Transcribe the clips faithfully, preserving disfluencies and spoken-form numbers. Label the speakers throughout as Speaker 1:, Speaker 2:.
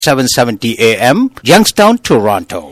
Speaker 1: seven seventy A M, Youngstown, Toronto.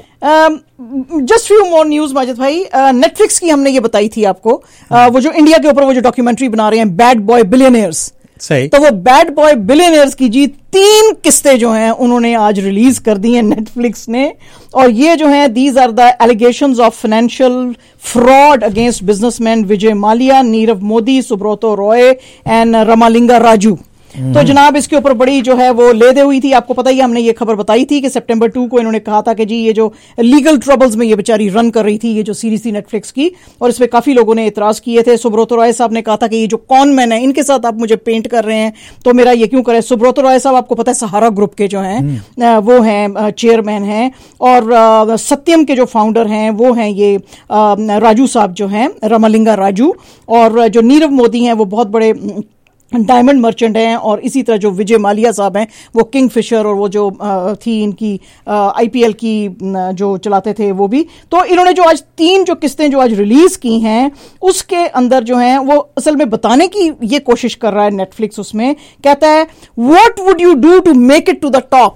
Speaker 2: Just few more news Majid भाई. Netflix uh, की हमने ये बताई थी आपको, uh, वो जो इंडिया के ऊपर वो जो डॉक्यूमेंट्री बना रहे हैं बैड बॉय बिलियनियर्स.
Speaker 3: सही.
Speaker 2: तो वो बैड बॉय बिलियनियर्स की जी तीन किस्तें जो हैं उन्होंने आज रिलीज कर दी हैं नेटफ्लिक्स ने. और ये जो हैं these are the allegations of financial fraud against businessman Vijay Mallya, Nirav Modi, Subrata Roy and Ramalinga Raju. तो जनाब इसके ऊपर बड़ी जो है वो ले दे हुई थी. आपको पता ही हमने ये खबर बताई थी कि सितंबर टू को इन्होंने कहा था कि जी ये जो लीगल ट्रबल्स में ये बेचारी रन कर रही थी ये जो सीरीज थी नेटफ्लिक्स की, और इस पे काफी लोगों ने इतराज किए थे. सुब्रतो रॉय साहब ने कहा था कि ये जो कॉन मैन है इनके साथ आप मुझे पेंट कर रहे हैं तो मेरा ये क्यों करें. सुब्रतो रॉय साहब आपको पता है सहारा ग्रुप के जो हैं वो हैं चेयरमैन हैं, और सत्यम के जो फाउंडर हैं वो हैं ये राजू साहब जो हैं रमालिंगा राजू. और जो नीरव मोदी हैं वो बहुत बड़े डायमंड मर्चेंट हैं. और इसी तरह जो विजय माल्या साहब हैं वो किंग फिशर और वो जो आ, थी इनकी आईपीएल की आ, जो चलाते थे वो भी. तो इन्होंने जो आज तीन जो किस्तें जो आज रिलीज की हैं उसके अंदर जो हैं वो असल में बताने की ये कोशिश कर रहा है नेटफ्लिक्स. उसमें कहता है what would you do to make it to the top,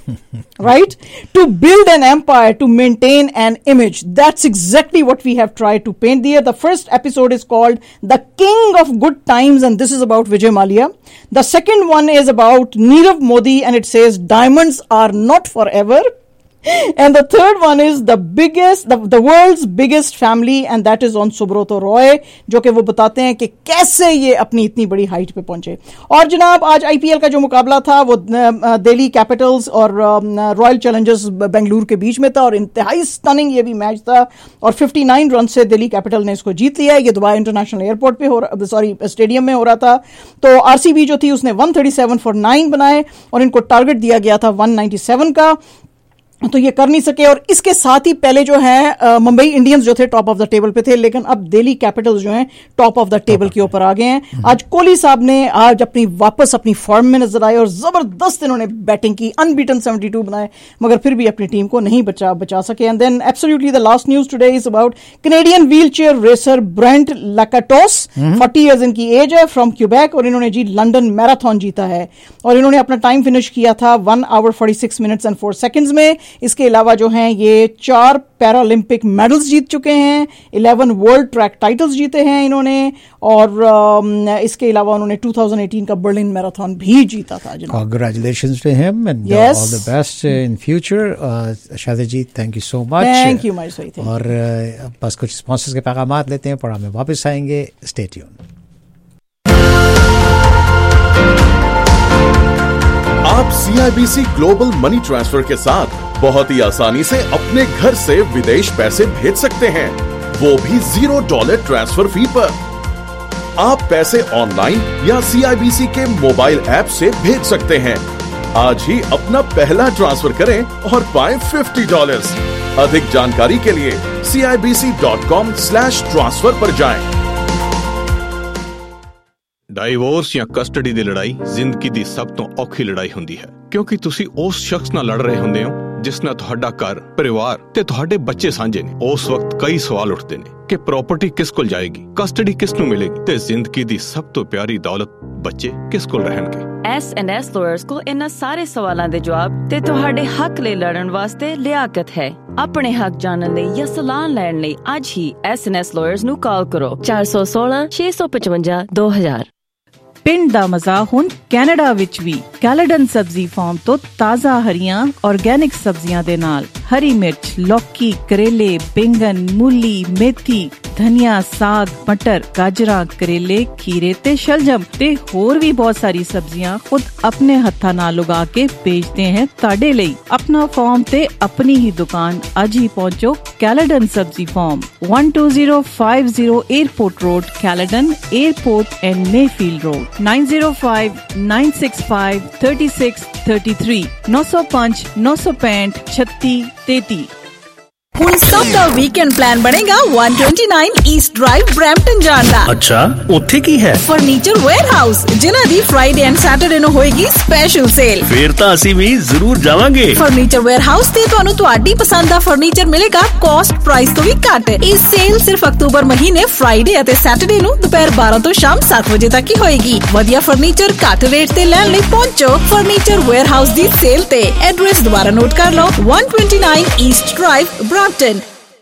Speaker 2: right, to build an empire, to maintain an image. That's exactly what we have tried to paint there. The first episode is called the king of good times and this is about Vijay Malia. The second one is about Nirav Modi and it says diamonds are not forever. And the third one is the biggest, the, the world's biggest family and that is on Subrata Roy, जो कि वो बताते हैं कि कैसे ये अपनी इतनी बड़ी हाइट पे पहुंचे. और जनाब आज आईपीएल का जो मुकाबला था वो दिल्ली कैपिटल्स और रॉयल चैलेंजर्स बेंगलुरु के बीच में था और इंतहाई स्टनिंग ये भी मैच था. और उनसठ रन से दिल्ली कैपिटल ने इसको जीत लिया. ये दुबई इंटरनेशनल एयरपोर्ट पे हो रहा, सॉरी स्टेडियम में हो रहा था. तो आरसीबी जो थी उसने एक सौ सैंतीस फॉर नाइन बनाए और इनको टारगेट दिया गया था एक सौ सत्तानवे का, तो ये कर नहीं सके. और इसके साथ ही पहले जो है मुंबई इंडियंस जो थे टॉप ऑफ द टेबल पे थे, लेकिन अब दिल्ली कैपिटल्स जो हैं टॉप ऑफ द टेबल के ऊपर आ गए हैं. आज कोहली साहब ने आज अपनी वापस अपनी फॉर्म में नजर आए और जबरदस्त इन्होंने बैटिंग की, अनबीटन बहत्तर बनाए, मगर फिर भी अपनी टीम को नहीं बचा बचा सके. And then absolutely the last news today is about Canadian wheelchair racer Brent Lakatos. Forty years इनकी एज है, फ्रॉम क्यूबेक, और इन्होंने जी लंदन मैराथन जीता है और इन्होंने अपना टाइम फिनिश किया था one hour forty six minutes and four seconds में. इसके अलावा जो हैं ये चार पैरालंपिक मेडल्स जीत चुके हैं, इलेवन वर्ल्ड ट्रैक टाइटल्स जीते हैं इन्होंने, और uh, इसके अलावा उन्होंने टू थाउजेंड एटीन का बर्लिन मैराथन भी जीता था.
Speaker 3: Congratulations to him and yes. uh, all the best uh, in future. uh, Shadi ji thank you so much.
Speaker 2: Thank you my सही.
Speaker 3: और uh, बस कुछ स्पॉन्सर्स के पैगामात लेते हैं, प्रोग्राम में वापस आएंगे. Stay tune.
Speaker 4: आप सीआईबीसी ग्लोबल मनी ट्रांसफर के साथ बहुत ही आसानी से अपने घर से विदेश पैसे भेज सकते हैं, वो भी जीरो डॉलर ट्रांसफर फी पर. आप पैसे ऑनलाइन या सीआईबीसी के मोबाइल ऐप से भेज सकते हैं. आज ही अपना पहला ट्रांसफर करें और पाएं फिफ्टी डॉलर्स. अधिक जानकारी के लिए C I B C dot com slash transfer पर जाएं.
Speaker 5: ਡਾਈਵੋਰਸ ਜਾਂ ਕਸਟਡੀ ਦੀ ਲੜਾਈ ਜ਼ਿੰਦਗੀ ਦੀ ਸਭ ਤੋਂ ਔਖੀ ਲੜਾਈ ਹੁੰਦੀ ਹੈ, ਕਿਉਂਕਿ ਤੁਸੀਂ ਉਸ ਸ਼ਖਸ ਨਾਲ ਲੜ ਰਹੇ ਹੁੰਦੇ ਹੋ ਜਿਸ ਨਾਲ ਤੁਹਾਡਾ ਘਰ, ਪਰਿਵਾਰ ਤੇ ਤੁਹਾਡੇ ਬੱਚੇ ਸਾਂਝੇ ਨੇ. ਉਸ ਵਕਤ ਕਈ ਸਵਾਲ ਉੱਠਦੇ ਨੇ ਕਿ ਪ੍ਰਾਪਰਟੀ ਕਿਸ ਕੋਲ ਜਾਏਗੀ, ਕਸਟਡੀ ਕਿਸ ਨੂੰ ਮਿਲੇਗੀ ਤੇ ਜ਼ਿੰਦਗੀ ਦੀ ਸਭ ਤੋਂ ਪਿਆਰੀ ਦੌਲਤ ਬੱਚੇ ਕਿਸ ਕੋਲ ਰਹਿਣਗੇ.
Speaker 6: ਐਸ ਐਂਡ ਐਸ ਲਾਇਰਸ ਕੋਲ ਇਹਨਾਂ ਸਾਰੇ ਸਵਾਲਾਂ ਦੇ ਜਵਾਬ ਤੇ ਤੁਹਾਡੇ ਹੱਕ ਲਈ ਲੜਨ ਵਾਸਤੇ ਲਿਆਕਤ ਹੈ. ਆਪਣੇ ਹੱਕ ਜਾਣਨ ਲਈ ਜਾਂ ਸਲਾਹ ਲੈਣ ਲਈ ਅੱਜ ਹੀ ਐਸ ਐਂਡ ਐਸ ਲਾਇਰਸ ਨੂੰ ਕਾਲ ਕਰੋ ਚਾਰ ਸੌ ਸੋਲਾਂ ਛੇ ਸੌ ਪਚਵੰਜਾ ਦੋ ਹਜ਼ਾਰ.
Speaker 7: ਪਿੰਡ ਦਾ ਮਜ਼ਾ ਹੁਣ ਕੈਨੇਡਾ ਵਿੱਚ ਵੀ. ਕੈਲੇਡਨ ਸਬਜ਼ੀ ਫਾਰਮ ਤੋਂ ਤਾਜ਼ਾ ਹਰੀਆਂ ਆਰਗੈਨਿਕ ਸਬਜ਼ੀਆਂ ਦੇ ਨਾਲ ਹਰੀ ਮਿਰਚ, ਲੌਕੀ, ਕਰੇਲੇ, ਬੈਂਗਨ, ਮੂਲੀ, ਮੇਥੀ, ਧਨੀਆ, ਸਾਗ, ਮਟਰ, ਗਾਜਰਾਂ, ਕਰੇਲੇ, ਖੀਰੇ ਤੇ ਸ਼ਲਜਮ ਤੇ ਹੋਰ ਵੀ ਬਹੁਤ ਸਾਰੀ ਸਬਜ਼ੀਆਂ ਖੁਦ ਆਪਣੇ ਹੱਥਾਂ ਨਾਲ ਉਗਾ ਕੇ ਵੇਚਦੇ हैं ਤੁਹਾਡੇ ਲਈ. ਆਪਣਾ ਫਾਰਮ ਤੇ ਆਪਣੀ ਹੀ ਦੁਕਾਨ ਅੱਜ ਹੀ ਪਹੁੰਚੋ. Caledon Sabzi farm one two zero five zero Airport Road, Caledon, Airport and Mayfield Road. nine zero five nine six five three six three three nine zero five nine six five thirty-six thirty-three.
Speaker 8: ਹੁਣ ਸਭ ਦਾ weekend plan ਬਣੇਗਾ एक सौ उनतीस east drive Brampton ਜਾਣ ਦਾ।
Speaker 9: ਅੱਛਾ, ਉੱਥੇ ਕੀ ਹੈ?
Speaker 8: ਫਰਨੀਚਰ ਵੇਅਰਹਾਊਸ, ਜਿਨ੍ਹਾਂ ਦੀ ਫਰਾਈਡੇ ਐਂਡ ਸੈਟਰਡੇ ਨੂੰ ਹੋਏਗੀ ਸਪੈਸ਼ਲ ਸੇਲ।
Speaker 9: ਫੇਰ ਤਾਂ ਅਸੀਂ ਵੀ ਜ਼ਰੂਰ ਜਾਵਾਂਗੇ।
Speaker 8: ਫਰਨੀਚਰ ਵੇਅਰਹਾਊਸ ਤੇ ਤੁਹਾਨੂੰ ਤੁਹਾਡੀ ਪਸੰਦ ਦਾ ਫਰਨੀਚਰ ਮਿਲੇਗਾ ਕਾਸਟ ਪ੍ਰਾਈਸ ਤੋਂ ਵੀ ਘੱਟ। ਇਹ ਸੇਲ ਸਿਰਫ ਅਕਤੂਬਰ ਮਹੀਨੇ ਫਰਾਈਡੇ ਅਤੇ ਸੈਟਰਡੇ ਨੂੰ ਦੁਪਹਿਰ ਬਾਰਾਂ ਤੋਂ ਸ਼ਾਮ ਸੱਤ ਵਜੇ ਤੱਕ ਹੀ ਹੋਏਗੀ। ਵਧੀਆ ਫਰਨੀਚਰ ਘੱਟ ਰੇਟ ਤੇ ਲੈਣ ਲਈ ਪਹੁੰਚੋ ਫਰਨੀਚਰ ਵੇਅਰਹਾਊਸ ਦੀ ਸੇਲ ਤੇ। ਐਡਰੈਸ ਦੁਬਾਰਾ ਨੋਟ ਕਰ ਲਓ, एक सौ उनतीस east drive Brampton.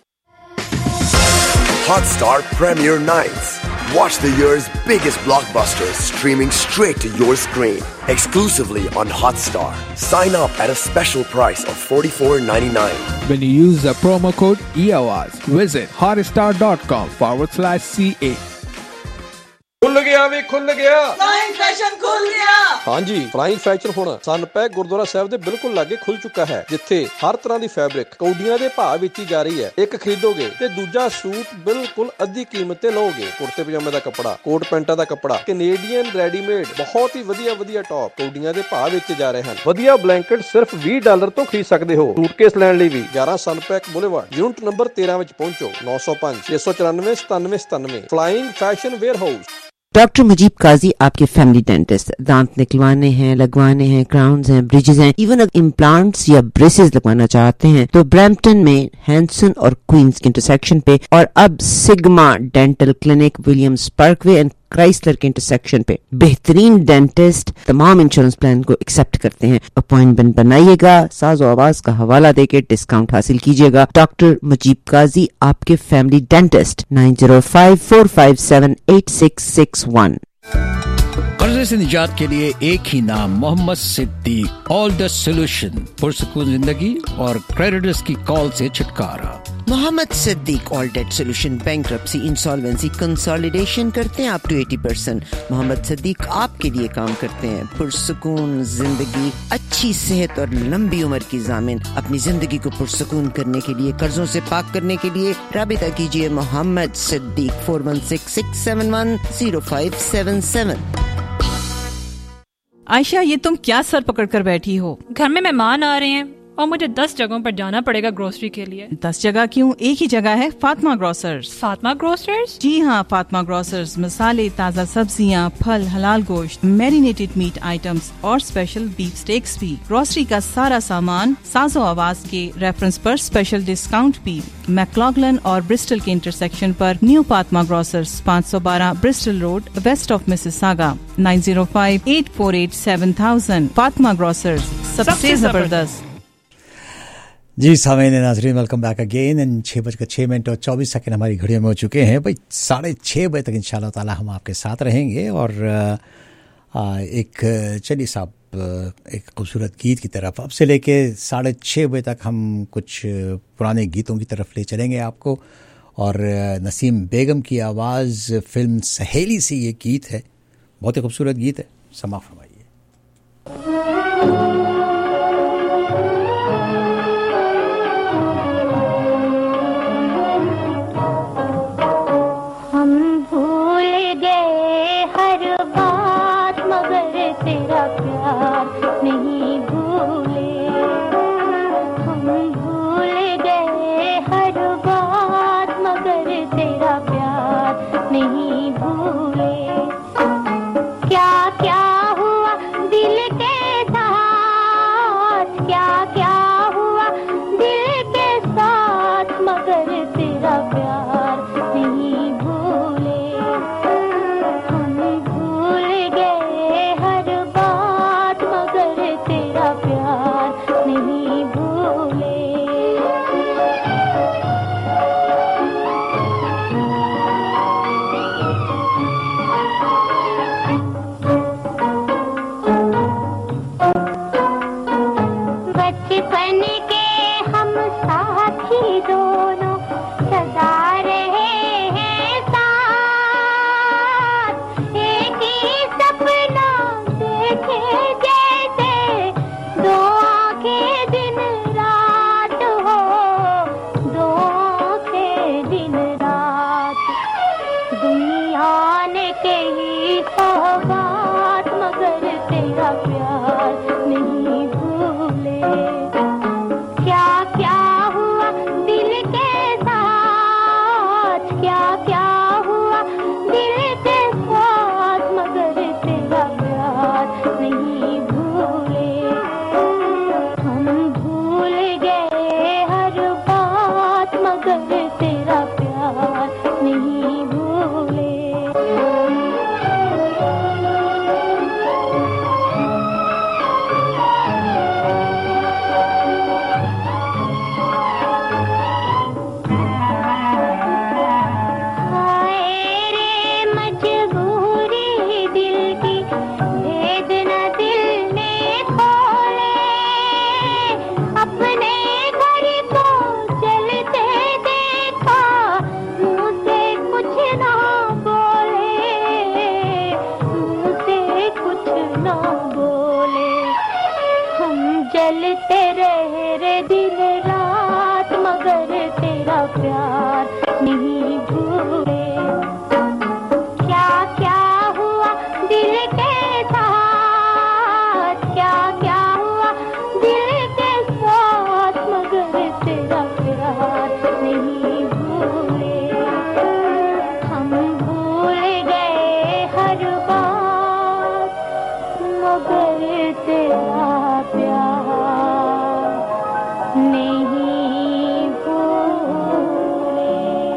Speaker 10: Hotstar Premiere Nights. Watch the year's biggest blockbusters streaming straight to your screen. Exclusively on Hotstar. Sign up at a special price of forty-four ninety-nine.
Speaker 11: When you use the promo code E O S, visit hotstar.com forward slash CA.
Speaker 12: खुल गया भी खुल गया
Speaker 13: flying fashion खुल गया।
Speaker 12: हाँ जी, flying fashion ਹੁਣ ਸਨਪੈਕ ਗੁਰਦੁਆਰਾ ਸਾਹਿਬ ਦੇ ਬਿਲਕੁਲ ਲਾਗੇ ਖੁੱਲ ਚੁੱਕਾ ਹੈ, ਜਿੱਥੇ ਹਰ ਤਰ੍ਹਾਂ ਦੀ ਫੈਬਰਿਕ ਕੌਡੀਆਂ ਦੇ ਭਾਅ ਵੇਚੀ ਜਾ ਰਹੀ ਹੈ। ਇੱਕ ਖਰੀਦੋਗੇ ਤੇ ਦੂਜਾ ਸੂਟ ਬਿਲਕੁਲ ਅੱਧੀ ਕੀਮਤ ਤੇ ਲਓਗੇ। ਕੁੜਤੇ ਪਜਾਮੇ ਦਾ ਕੱਪੜਾ, ਕੋਟ ਪੈਂਟਾਂ ਦਾ ਕੱਪੜਾ, ਕੈਨੇਡੀਅਨ ਰੈਡੀਮੇਡ, ਬਹੁਤ ਹੀ ਵਧੀਆ ਵਧੀਆ ਟੌਪ ਕੌਡੀਆਂ ਦੇ ਭਾਅ ਵੇਚੇ ਜਾ ਰਹੇ ਹਨ। ਵਧੀਆ ਬਲੈਂਕਟ ਸਿਰਫ ਵੀਹ ਡਾਲਰ ਤੋਂ ਖਰੀਦ ਸਕਦੇ ਹੋ। ਸੂਟਕੇਸ ਲੈਣ ਲਈ ਵੀ ਗਿਆਰਾਂ ਸਨਪੈਕ ਬੁਲੇਵਾਰਡ, ਯੂਨਿਟ ਨੰਬਰ ਤੇਰਾਂ ਵਿੱਚ ਪਹੁੰਚੋ। ਨौ सौ पाँच छह सौ चौरानवे सतानवे सतानवे। Flying fashion warehouse.
Speaker 14: Doctor Mujeeb Qazi आपके फैमिली डेंटिस्ट। दांत निकलवाने हैं, लगवाने हैं, क्राउन्स हैं, ब्रिजेस हैं, इवन अगर इम्प्लांट्स या ब्रेसेस लगवाना चाहते हैं तो ब्रैम्पटन में हैंसन और क्वींस के इंटरसेक्शन पे, और अब Sigma dental clinic Williams Parkway and Chrysler के इंटरसेक्शन पे बेहतरीन डेंटिस्ट तमाम इंश्योरेंस प्लान को एक्सेप्ट करते हैं। अपॉइंटमेंट बनाइएगा, साज़ो आवाज का हवाला देके डिस्काउंट हासिल कीजिएगा। डॉक्टर मुजीब काजी आपके family dentist. Nine zero five four five seven eight six six one.
Speaker 15: कर्जे से निजात के लिए एक ही नाम, Mohammed Siddique. All the solution, पुरसुकून जिंदगी और क्रेडिटर्स की कॉल से छुटकारा।
Speaker 14: Mohammed Siddique all debt solution, bankruptcy, insolvency, consolidation करते हैं अप टू अस्सी परसेंट। मोहम्मद सिद्दीक आपके लिए काम करते हैं। पुरसुकून जिंदगी, अच्छी सेहत और लंबी उम्र की जामिन। अपनी जिंदगी को पुरसुकून करने के लिए, कर्जों से पाक करने के लिए राबिता कीजिए Mohammed Siddique four one six six seven one zero five seven seven.
Speaker 7: Ayesha, ये तुम क्या सर पकड़ कर बैठी हो?
Speaker 16: घर में मेहमान आ रहे हैं और मुझे दस जगहों पर जाना पड़ेगा ग्रोसरी के लिए।
Speaker 7: दस जगह क्यों? एक ही जगह है, फातिमा ग्रोसर्स।
Speaker 16: फातिमा ग्रोसर्स?
Speaker 7: जी हाँ, फातिमा ग्रोसर्स मसाले, ताज़ा सब्जियाँ, फल, हलाल गोश्त, मैरिनेटेड मीट आइटम्स और स्पेशल बीफ स्टेक्स भी। ग्रोसरी का सारा सामान साज़ो आवाज के रेफरेंस पर स्पेशल डिस्काउंट भी। मैक्लॉगलन और ब्रिस्टल के इंटरसेक्शन पर न्यू फातिमा ग्रोसर्स, पाँच सौ बारह Bristol road, west of Mississauga. Nine zero five eight four eight seven thousand. Fatima grocers, सबसे जबरदस्त।
Speaker 3: जी सामईन नाज़रीन, वेलकम बैक अगेन। इन छः बजकर छः मिनट और चौबीस सेकंड हमारी घड़ियों में हो चुके हैं। भाई साढ़े छः बजे तक इंशाल्लाह ताला हम आपके साथ रहेंगे। और एक चलिए साहब, एक खूबसूरत गीत की तरफ अब से लेके साढ़े छः बजे तक हम कुछ पुराने गीतों की तरफ ले चलेंगे आपको। और नसीम बेगम की आवाज़, फिल्म सहेली से ये गीत है, बहुत ही खूबसूरत गीत है, समा फरमाइए।
Speaker 17: क्या क्या हुआ दिल करते रहे रे दिन रात मगर तेरा प्यार नहीं भूले। क्या क्या हुआ दिल के साथ, क्या क्या हुआ दिल के साथ मगर तेरा प्यार नहीं भूले। हम भूल गए हर बात मगर तेरा प्यार नहीं भूले।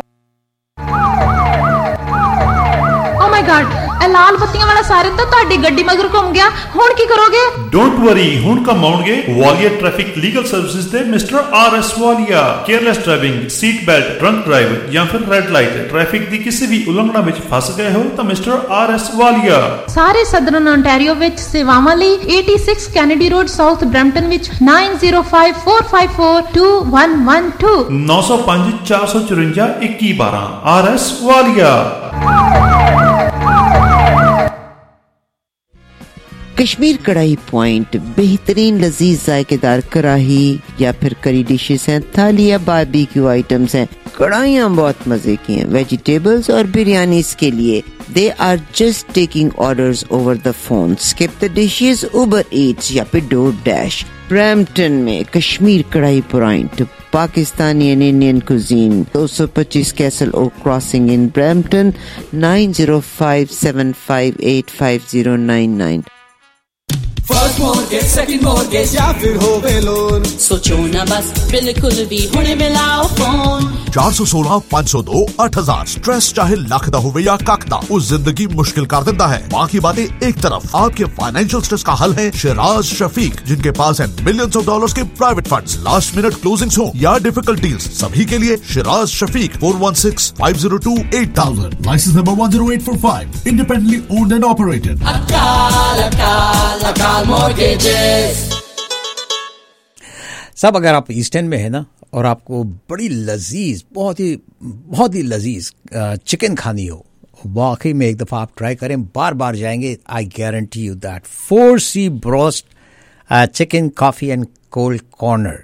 Speaker 8: ओ माय गॉड, ਇਹ ਲਾਲ ਬੱਤੀਆਂ ਵਾਲਾ ਸਾਇਰਨ ਤਾਂ ਤੁਹਾਡੀ ਗੱਡੀ ਮਗਰ ਘੁੰਮ ਗਿਆ। ਹੁਣ ਕੀ ਕਰੋਗੇ?
Speaker 18: ਡੋਂਟ ਵਰੀ, ਹੁਣ ਕਮਾਉਣਗੇ ਵਾਲੀਆ ਟ੍ਰੈਫਿਕ ਲੀਗਲ ਸਰਵਿਸਿਜ਼ ਦੇ mister R S Walia. Careless driving, seat belt, drunk drive ਜਾਂ ਫਿਰ ਰੈੱਡ ਲਾਈਟ ਟ੍ਰੈਫਿਕ ਦੀ ਕਿਸੇ ਵੀ ਉਲੰਘਣਾ ਵਿੱਚ ਫਸ ਗਏ ਹੋ ਤਾਂ ਮਿਸਟਰ ਆਰ ਐਸ ਵਾਲੀਆ
Speaker 8: ਸਾਰੇ ਸਦਰਨ ontario ਵਿੱਚ ਸੇਵਾਵਾਂ ਲਈ eighty-six Kennedy road south Brampton ਵਿੱਚ nine zero five four five four two one one two
Speaker 18: nine zero five four four four one one one two R S Walia.
Speaker 14: Kashmir Kadhai point बेहतरीन लजीज जायकेदार कढ़ाई या फिर करी डिशेस हैं, थाली या बारबेक्यू आइटम्स हैं। कढ़ाइयाँ बहुत मजे की हैं। वेजिटेबल्स और बिरयानी के लिए they are just taking orders over the phone. Skip the dishes, Uber Eats या फिर डोर डैश। ब्रैम्पटन में Kashmir Kadhai point Pakistani and Indian cuisine two twenty-five Castle Oak crossing in Brampton nine zero five seven five eight five zero nine nine।
Speaker 19: First mortgage, second mortgage या फिर होवे loan, सोचो ना बस बिल्कुल भी हुणे मिलाओ फोन।
Speaker 20: चार सौ सोलह पाँच सौ दो आठ हजार स्ट्रेस चाहे लख दा होवे या कख दा, उस जिंदगी मुश्किल कर देता है। बाकी बातें एक तरफ, आपके फाइनेंशियल स्ट्रेस का हल है शिराज शफीक, जिनके पास है मिलियंस ऑफ डॉलर्स के private funds, last minute closings हो या डिफिकल्ट डील्स, सभी के लिए Shiraz Shafiq four one six five zero two eight thousand, license number one zero eight four five, independently owned and operated.
Speaker 19: अकाल अकाल अकाल मॉर्गेजेस।
Speaker 3: सब अगर आप ईस्ट एंड में है ना और आपको बड़ी लजीज, बहुत ही बहुत ही लजीज चिकन खानी हो, वाकई में एक दफ़ा आप ट्राई करें, बार बार जाएंगे। I guarantee you that. Four C broast chicken coffee and cold corner,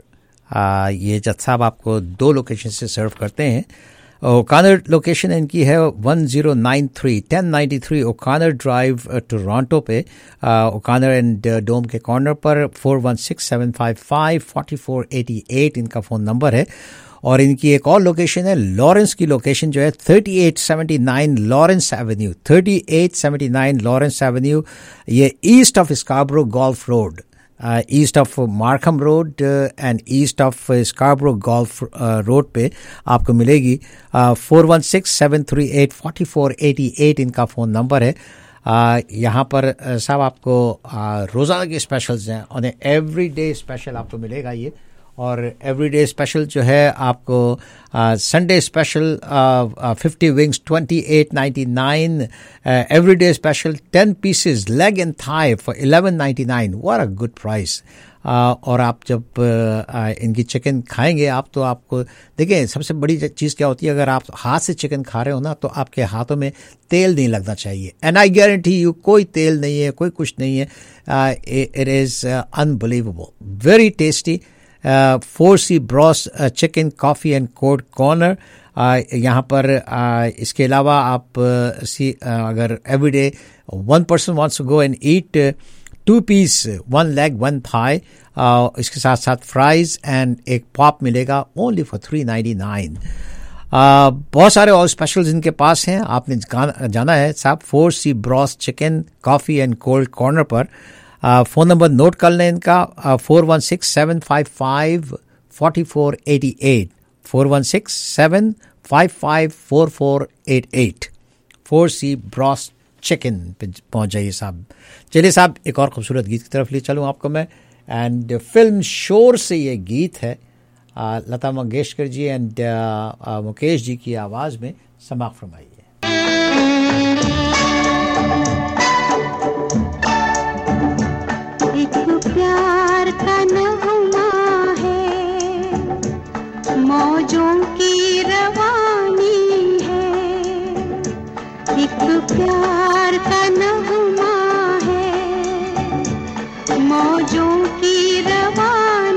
Speaker 3: ये जज साहब आपको दो लोकेशन से सर्व करते हैं। ओकानर लोकेशन इनकी है one zero nine three ten ninety-three O'Connor drive Toronto पे, ओकानर एंड डोम के कॉर्नर पर। four one six seven five five four four eight eight इनका फ़ोन नंबर है। और इनकी एक और लोकेशन है, लॉरेंस की लोकेशन जो है thirty-eight seventy-nine Lawrence avenue, thirty-eight seventy-nine Lawrence avenue, ये east of Scarborough golf road, east of Markham road and east of Scarborough golf road पे आपको मिलेगी। Four one six seven three eight forty four eighty eight इनका phone number है। uh, यहाँ पर uh, साहब आपको uh, रोज़ाना के स्पेशल्स हैं और एवरी डे स्पेशल आपको मिलेगा ये। और एवरीडे स्पेशल जो है आपको Sunday special fifty wings twenty eight ninety nine, everyday special ten pieces leg and thigh for eleven ninety nine. What a good price. और आप जब uh, इनकी चिकन खाएंगे आप तो आपको देखिए, सबसे बड़ी चीज़ क्या होती है, अगर आप हाथ से चिकन खा रहे हो ना तो आपके हाथों में तेल नहीं लगना चाहिए। एंड आई गारंटी यू कोई तेल नहीं है, कोई कुछ नहीं है। It is unbelievable, very tasty. Four C broast chicken coffee and cold corner यहाँ पर। uh, इसके अलावा आप uh, सी uh, अगर everyday one person wants to go and eat two piece, one leg one thigh, इसके साथ साथ fries and एक पॉप मिलेगा only for three ninety nine. बहुत सारे और स्पेशल्स इनके पास हैं, आपने जाना है साहब four C broast chicken coffee and cold corner पर। फ़ोन नंबर नोट कर लें इनका, four one six seven five five forty four eighty eight, four one six seven five five four four eight eight. Four C broast chicken पे पहुंच जाइए साहब। चलिए साहब, एक और खूबसूरत गीत की तरफ ले चलूँ आपको मैं। एंड फिल्म शोर से ये गीत है, आ, लता मंगेशकर जी एंड मुकेश जी की आवाज़ में। समाअत फरमाइए।
Speaker 17: प्यार का नगमा है, मौजों की रवानी है। एक प्यार का नगमा है, मौजों की रवानी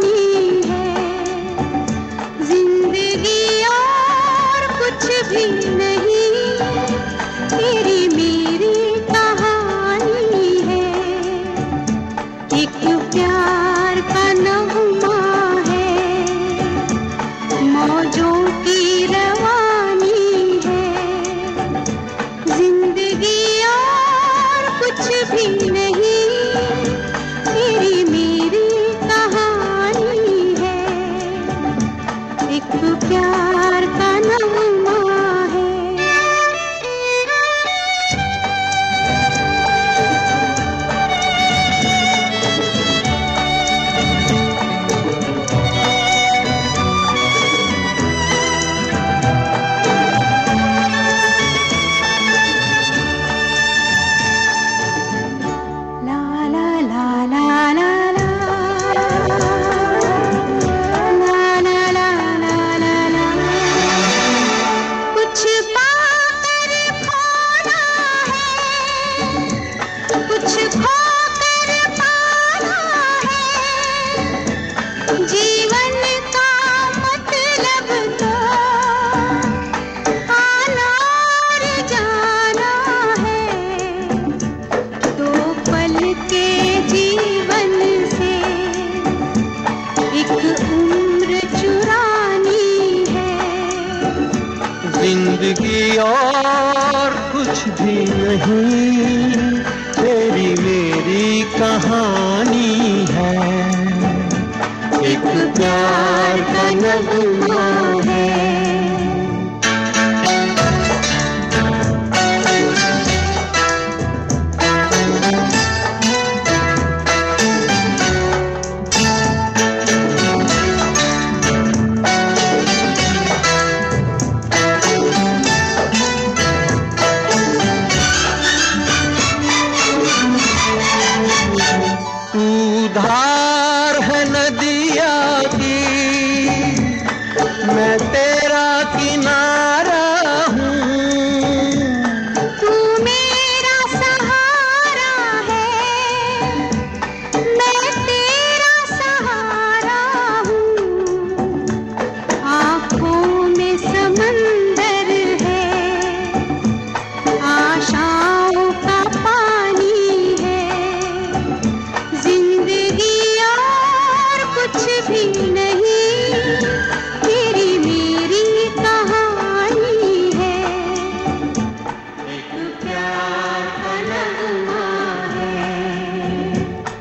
Speaker 17: जीवन का मतलब तो आना और जाना है, दो पल के जीवन से एक उम्र चुरानी है।
Speaker 21: जिंदगी और कुछ भी नहीं, तेरी मेरी कहानी है, एक प्यार का नगमा है। धार है नदिया की, मैं तेरा किनारा हूँ,
Speaker 17: तू मेरा सहारा है, मैं तेरा सहारा हूँ। आँखों में समंदर है, आशाओं का पानी है, कुछ भी नहीं, तेरी मेरी कहानी है, एक प्यार का नगमा है।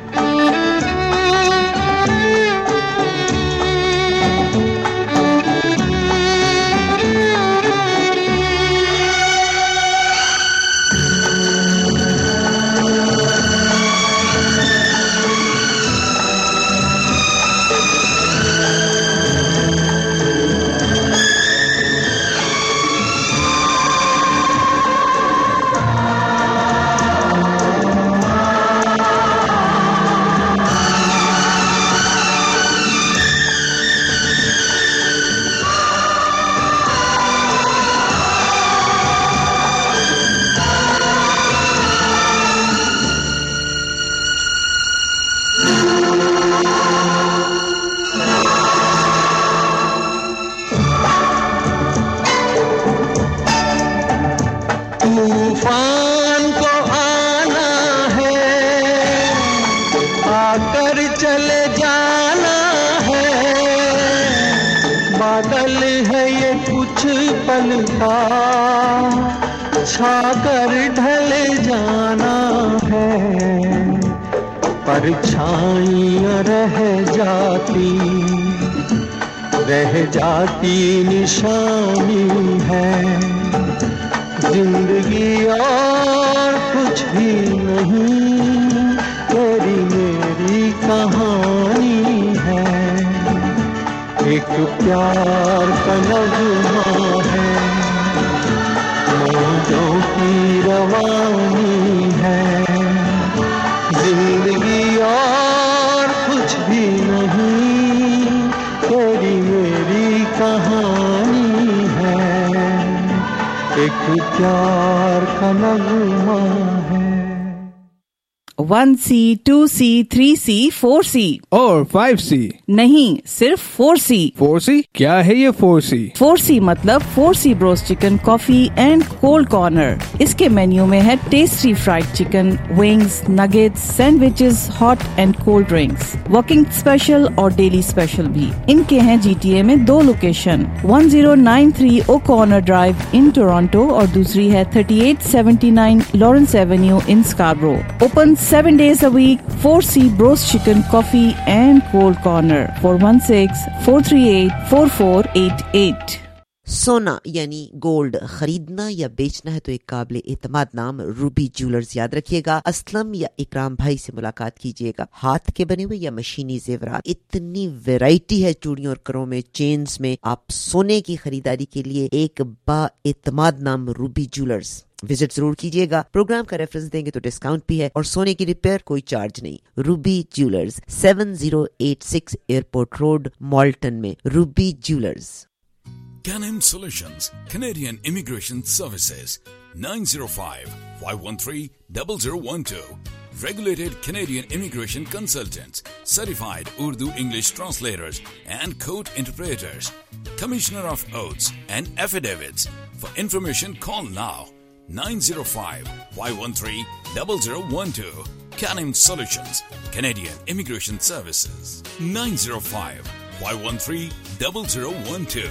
Speaker 21: तूफान को आना है, आकर चले जाना है, बादल है ये कुछ पल का, छाकर ढले जाना है, परछाइयाँ रह जाती, रह जाती निशानी है, जिंदगी और कुछ भी नहीं, तेरी मेरी कहानी है, एक प्यार का नगमा है, मौजों की रवानी है, जिंदगी और कुछ भी नहीं, तेरी मेरी कहानी है, एक प्यार का नगमा है।
Speaker 7: One C, two C, three C, four C
Speaker 11: और फाइव सी
Speaker 7: नहीं, सिर्फ फोर सी।
Speaker 11: फोर सी क्या है ये फोर सी?
Speaker 7: फोर सी मतलब four C broast chicken, coffee and cold corner. इसके मेन्यू में है tasty fried chicken, wings, nuggets, sandwiches, hot and cold drinks, working special और डेली स्पेशल भी। इनके हैं जीटीए में दो location, one zero nine three O'Connor drive in Toronto और दूसरी है thirty eight seventy nine Lawrence avenue in Scarborough. Open seven days a week. four C Bros Chicken, Coffee and Cold Corner. four one six, four three eight, four four eight eight.
Speaker 14: सोना यानी gold खरीदना या बेचना है तो एक काबिल एतमाद नाम रूबी ज्वेलर्स याद रखिएगा। असलम या इकराम भाई से मुलाकात कीजिएगा। हाथ के बने हुए या मशीनी जेवरात, इतनी वैरायटी है चूड़ियों और करों में, चेन्स में। आप सोने की खरीदारी के लिए एक बा एतमाद नाम रूबी ज्वेलर्स विजिट जरूर कीजिएगा। प्रोग्राम का रेफरेंस देंगे तो डिस्काउंट भी है और सोने की रिपेयर कोई चार्ज नहीं। Ruby jewellers seven zero eight six airport road, Malton में। Ruby jewellers.
Speaker 22: Canem Solutions, Canadian Immigration Services, nine zero five, five one three, zero zero one two. regulated Canadian immigration consultants, certified Urdu English translators and court interpreters, Commissioner of Oaths and Affidavits. For information, call now nine zero five, five one three, zero zero one two. Canim Solutions, Canadian Immigration Services, nine zero five, five one three, zero zero one two.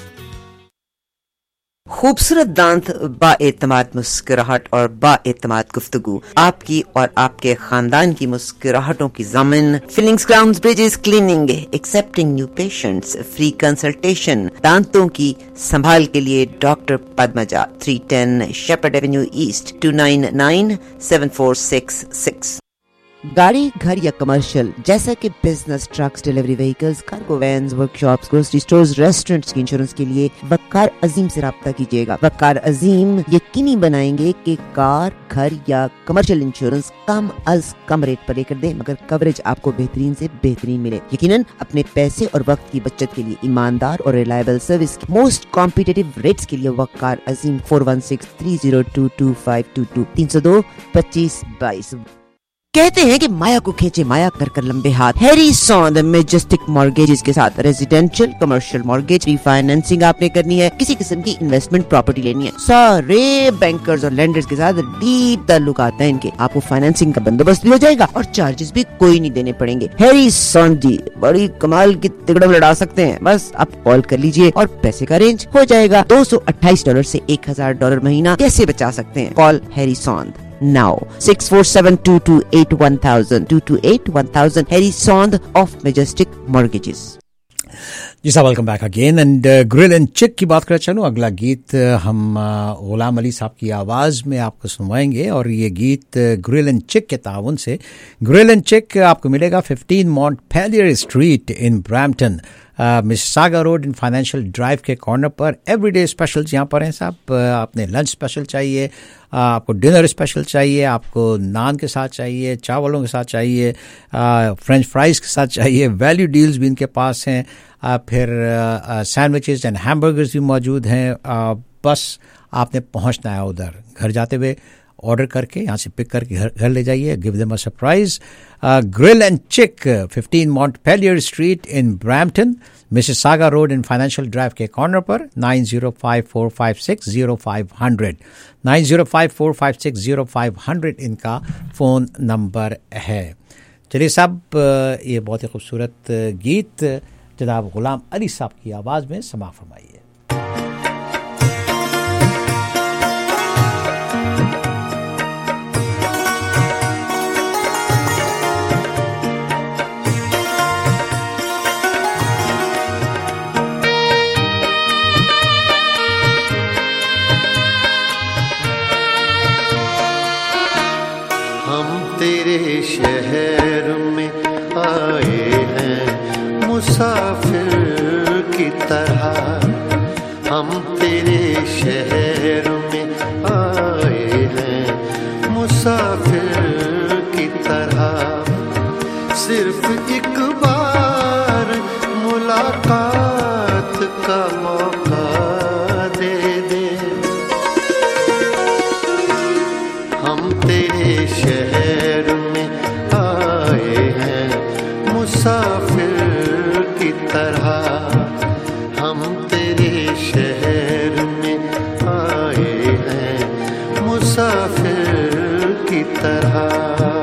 Speaker 14: खूबसूरत दांत, बाएतमाद मुस्कुराहट और बाएतमाद गुफ्तगू, आपकी और आपके खानदान की मुस्कुराहटों की ज़मीन। Fillings, crowns, bridges, cleaning, accepting new patients, free consultation, दांतों की संभाल के लिए doctor Padmaja, three ten Shepherd avenue east, two nine nine seven four six six. गाड़ी, घर या कमर्शियल जैसा कि business, trucks, delivery vehicles, cargo vans, workshops, grocery stores, restaurants की इंश्योरेंस के लिए वकार अजीम से राब्ता कीजिएगा। वकार अजीम यकीनी बनाएंगे कि कार, घर या कमर्शियल इंश्योरेंस कम अज कम रेट पर लेकर दे, मगर कवरेज आपको बेहतरीन से बेहतरीन मिले। यकीनन अपने पैसे और वक्त की बचत के लिए ईमानदार और रिलायबल सर्विस की मोस्ट कॉम्पिटिटिव रेट्स के लिए Waqar Azeem four one six three zero two two five two two, तीन सौ दो पच्चीस बाईस। कहते हैं कि माया को खींचे माया कर कर लंबे हाथ। हैरी सॉन्द मेजेस्टिक मॉर्गेजेस के साथ रेजिडेंशियल, कमर्शियल मॉर्गेज, रीफाइनेंसिंग आपने करनी है, किसी किस्म की इन्वेस्टमेंट प्रॉपर्टी लेनी है, सारे बैंकर्स और लेंडर्स के साथ डीप ताल्लुकात हैं इनके। आपको फाइनेंसिंग का बंदोबस्त भी हो जाएगा और चार्जेस भी कोई नहीं देने पड़ेंगे। हैरी सॉन्द जी बड़ी कमाल की तिकड़म लड़ा सकते हैं, बस आप कॉल कर लीजिए और पैसे का अरेंज हो जाएगा। दो सौ अट्ठाईस डॉलर से एक हजार डॉलर महीना कैसे बचा सकते हैं? Call Harry Sond now six four seven two two eight one thousand two two eight one thousand Harry Sond of Majestic Mortgages।
Speaker 3: जी साहब, welcome back again. And grill and chick की बात कर चलूँ, अगला गीत हम गुलाम अली साहब की आवाज़ में आपको सुनवाएंगे और ये गीत ग्रिल एंड चिक के ताउन से। ग्रिल एंड चिक आपको मिलेगा fifteen Montpellier street in Brampton, Mississauga road in financial drive के कॉर्नर पर। एवरीडे स्पेशल्स यहाँ पर हैं साहब। आपने लंच स्पेशल चाहिए, आपको डिनर स्पेशल चाहिए, आपको नान के साथ चाहिए, चावलों के साथ चाहिए, फ्रेंच फ्राइज़ के साथ चाहिए, वैल्यू डील्स भी इनके पास हैं, फिर सैंडविचेस एंड हैमबर्गर्स भी मौजूद हैं। बस आपने पहुंचना है उधर, घर जाते हुए ऑर्डर करके यहाँ से पिक करके घर घर ले जाइए। Give them a surprise. Grill and chick, fifteen Montpellier street in Brampton, Mississauga road in financial drive के कॉर्नर पर। Nine zero five four five six zero five zero zero nine zero five four five six zero five zero zero इनका phone number है। चलिए साहब, ये बहुत ही खूबसूरत गीत जनाब गुलाम अली साहब की आवाज़ में समा फरमाइए।
Speaker 21: तेरे शहर में आए हैं मुसाफिर की तरह, हम तेरे शहर में आए हैं मुसाफिर की तरह। सिर्फ एक बार मुलाकात का मौका दे दे, हम तेरे शहर मुसाफिर की तरह, हम तेरे शहर में आए हैं मुसाफिर की तरह।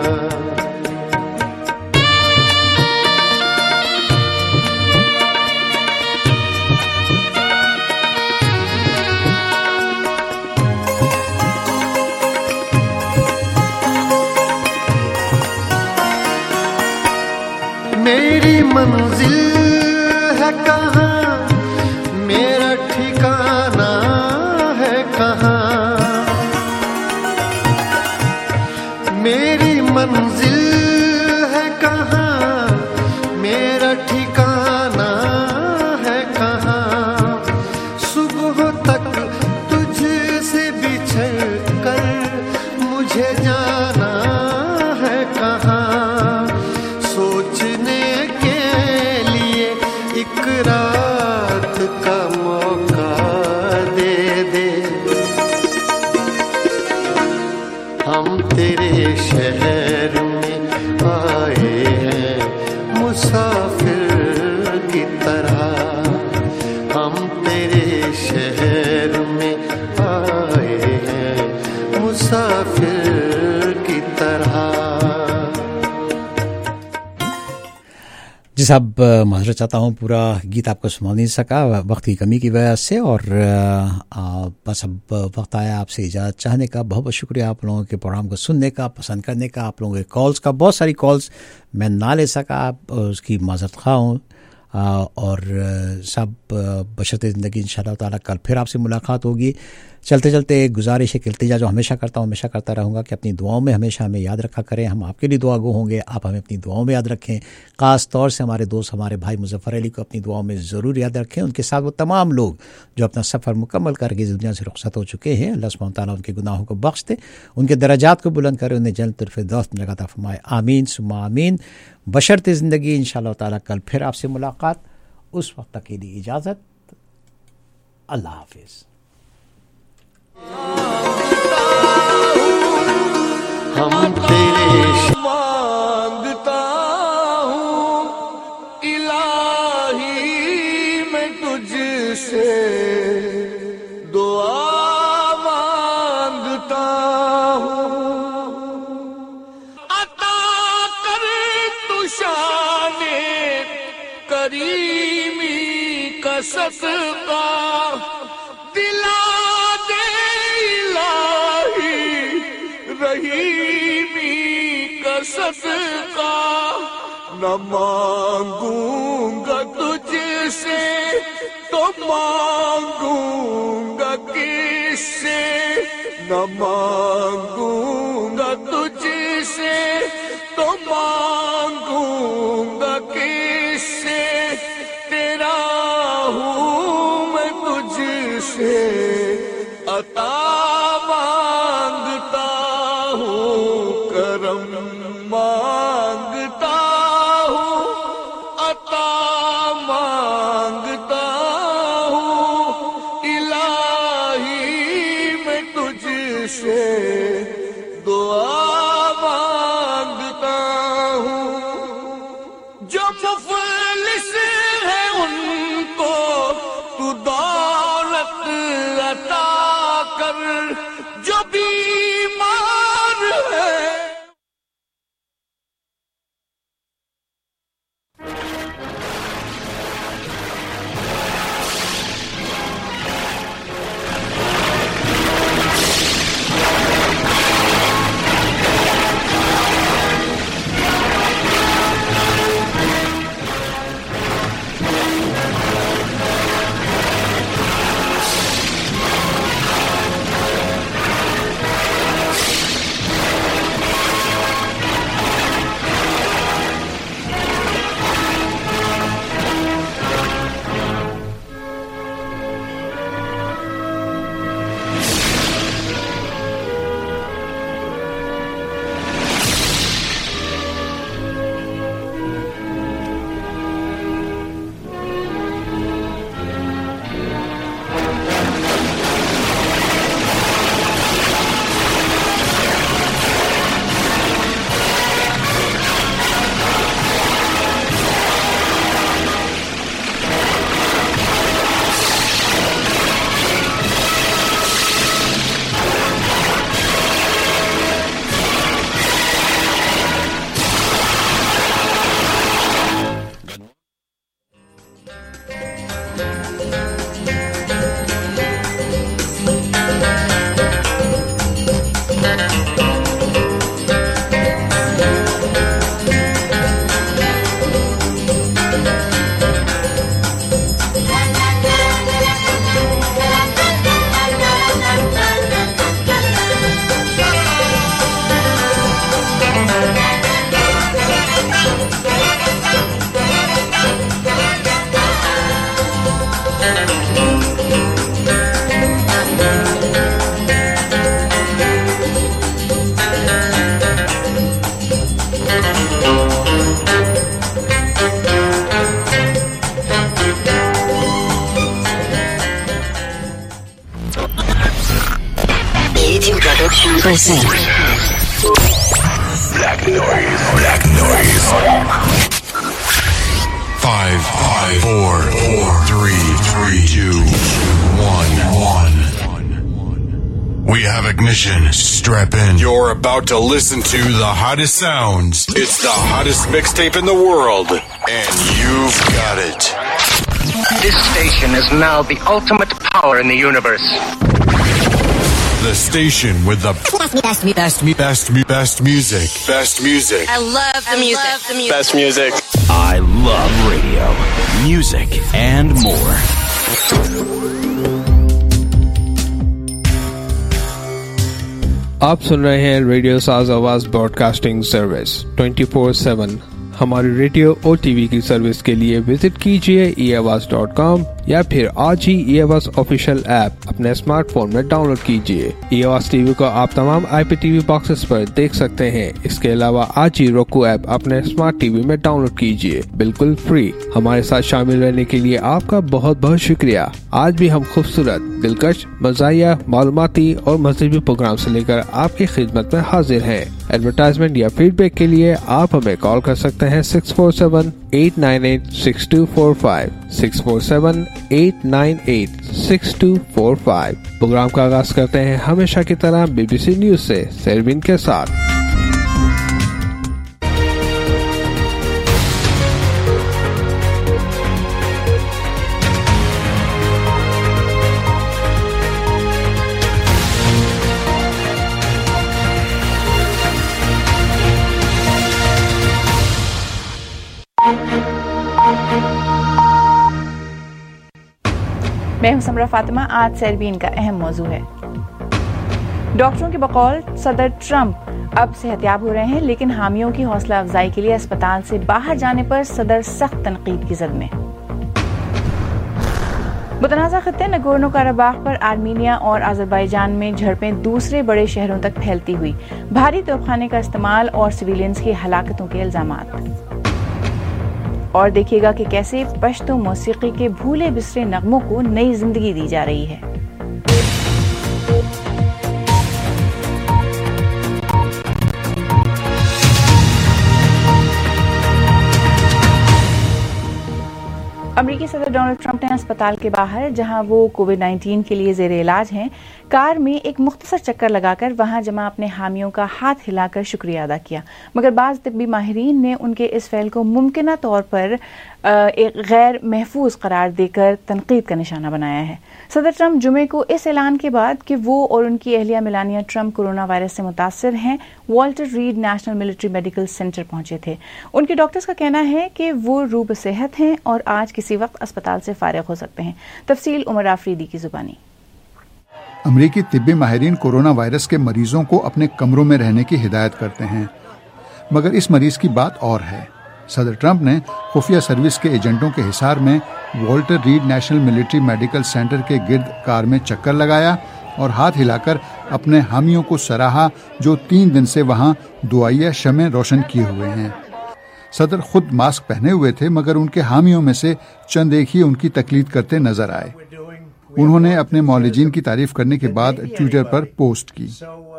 Speaker 21: मेरी मंजिल है कहाँ, मेरा ठिकाना है कहाँ, मेरी मंजिल है कहाँ, मेरा ठिकाना है कहाँ। सुबह तक तुझसे बिछड़ कर मुझे जाना है कहाँ। सोचने एक रात का मौका दे दे, हम तेरे शहर
Speaker 3: साहब माजरत चाहता हूँ, पूरा गीत आपको सुना नहीं सका वक्त की कमी की वजह से, और आ, बस अब वक्त आया आपसे इजाज़त चाहने का। बहुत बहुत शुक्रिया आप लोगों के प्रोग्राम को सुनने का, पसंद करने का, आप लोगों के कॉल्स का। बहुत सारी कॉल्स मैं ना ले सका, आप उसकी माजरत खा हूँ। और सब बशर्ते ज़िंदगी इंशाअल्लाह ताला कल फिर आपसे मुलाकात होगी। चलते चलते एक गुजारिश है, इल्तिजा जो हमेशा करता हूँ, हमेशा करता रहूँगा कि अपनी दुआओं में हमेशा हमें याद रखा करें। हम आपके लिए दुआ गो होंगे, आप हमें अपनी दुआओं में याद रखें। ख़ास तौर से हमारे दोस्त, हमारे भाई मुज़फ़्फ़र अली को अपनी दुआओं में ज़रूर याद रखें। उनके साथ वो तमाम लोग जो अपना सफ़र मुकम्मल करके इस दुनिया से रुखसत हो चुके हैं, अल्लाह सुब्हानहू तआला उनके गुनाहों को बख्श दे, उनके दर्जात को बुलंद करे, उन्हें जन्नतुल फिरदौस में जगह अता फरमाए। आमीन सुम्मा आमीन। बशर्ते ज़िंदगी इंशाअल्लाह ताला कल फिर आपसे मुलाकात। उस वक्त तक के लिए इजाज़त, अल्लाह हाफिज़।
Speaker 21: हम तेरे
Speaker 1: मांगता हूँ इलाही मैं तुझसे, दुआ मांगता हूँ, अता कर तू शाने करीमी का सदका, दिला दे इलाही रहीमी का सदका। न मांगूंगा तुझसे तो मांगूंगा किससे, न मांगूंगा तुझसे तो मांगूंगा किससे, तेरा हूँ मैं तुझसे अता मांगता हूँ, करम मांगता हूँ, अता मांगता हूँ, इलाही मैं तुझसे दुआ मांगता हूँ। जो मुफलिस है उनको तू दौलत अता कर, जो बीमार है
Speaker 2: present
Speaker 23: Black Noise. Black Noise. Five, five, four, four, three, three, two, one, one. We have ignition. Strap in. You're about to listen to the hottest sounds. It's the hottest mixtape in the world, and you've got it.
Speaker 4: This station is now the ultimate power in the universe.
Speaker 23: The station with the best, best, best, best, best music. Best music.
Speaker 5: I love the music. Love the music.
Speaker 23: Best music.
Speaker 9: I love radio, music, and more.
Speaker 11: आप सुन रहे हैं radio Saaz Awaaz broadcasting service twenty four seven. हमारी radio और TV की service के लिए visit कीजिए e आवाज डॉट कॉम या फिर आज ही ई आवाज ऑफिशियल ऐप अपने स्मार्टफोन में डाउनलोड कीजिए। ई आवाज टीवी को आप तमाम आईपीटीवी बॉक्सेस पर देख सकते हैं। इसके अलावा आज ही roku ऐप अपने स्मार्ट टीवी में डाउनलोड कीजिए, बिल्कुल फ्री। हमारे साथ शामिल रहने के लिए आपका बहुत बहुत शुक्रिया। आज भी हम खूबसूरत, दिलकश, मज़ाहिया, मालूमाती और मज़हबी प्रोग्राम से लेकर आपकी खिदमत में हाजिर हैं। एडवर्टाइजमेंट या फीडबैक के लिए आप हमें कॉल कर सकते हैं six four seven eight nine eight six two four five six four seven eight nine eight six two four five. Programme का आगाज करते हैं हमेशा की तरह बीबीसी न्यूज से सेरविन के साथ।
Speaker 7: मैं हूं समरा फातिमा। आज सेरबीन का अहम मौजू है। डॉक्टरों के बकौल सदर ट्रंप अब सेहतयाब हो रहे हैं, लेकिन हामियों की हौसला अफजाई के लिए अस्पताल से बाहर जाने पर सदर सख्त तनकीद की जद में। मुतनाज़ा खित्ते नगोर्नो काराबाख पर आर्मीनिया और अजरबैजान में झड़पें दूसरे बड़े शहरों तक फैलती हुई, भारी तोपखाने का इस्तेमाल और सिविलियंस की हलाकतों के इल्जामात। और देखिएगा कि कैसे पश्तो मौसीकी के भूले बिसरे नगमों को नई जिंदगी दी जा रही है। अमेरिकी सदर डोनाल्ड ट्रंप ने अस्पताल के बाहर, जहां वो कोविड नाइन्टीन के लिए जेर इलाज हैं, कार में एक मुख्तसर चक्कर लगाकर वहां जमा अपने हामियों का हाथ हिलाकर शुक्रिया अदा किया। मगर बाज़ तिब्बी माहिरीन ने उनके इस फ़ैल को मुमकिना तौर पर एक गैर महफूज करार देकर तनकीद का निशाना बनाया है। सदर ट्रंप जुमे को इस ऐलान के बाद कि वो और उनकी अहलिया मेलानिया ट्रंप कोरोना वायरस से मुतासर हैं, Walter Reed National Military Medical Center पहुंचे थे। उनके डॉक्टर्स का कहना है कि वो रूब सेहत हैं और आज किसी वक्त अस्पताल से फारिग हो सकते हैं। तफसील उमर आफरीदी की जुबानी।
Speaker 6: अमरीकी तिब्बी माहिरीन कोरोना वायरस के मरीजों को अपने कमरों में रहने की हिदायत करते हैं, मगर इस मरीज की बात और है। सदर ट्रंप ने खुफिया सर्विस के एजेंटों के हिसार में Walter Reed National Military Medical Center के गिर्द कार में चक्कर लगाया और हाथ हिलाकर अपने हामियों को सराहा, जो तीन दिन से वहां दुआइया शमें रोशन किए हुए हैं। सदर खुद मास्क पहने हुए थे, मगर उनके हामियों में से चंद एक ही उनकी तकलीद करते नजर आए। उन्होंने अपने मौलिजीन की तारीफ करने के बाद ट्विटर पर पोस्ट की।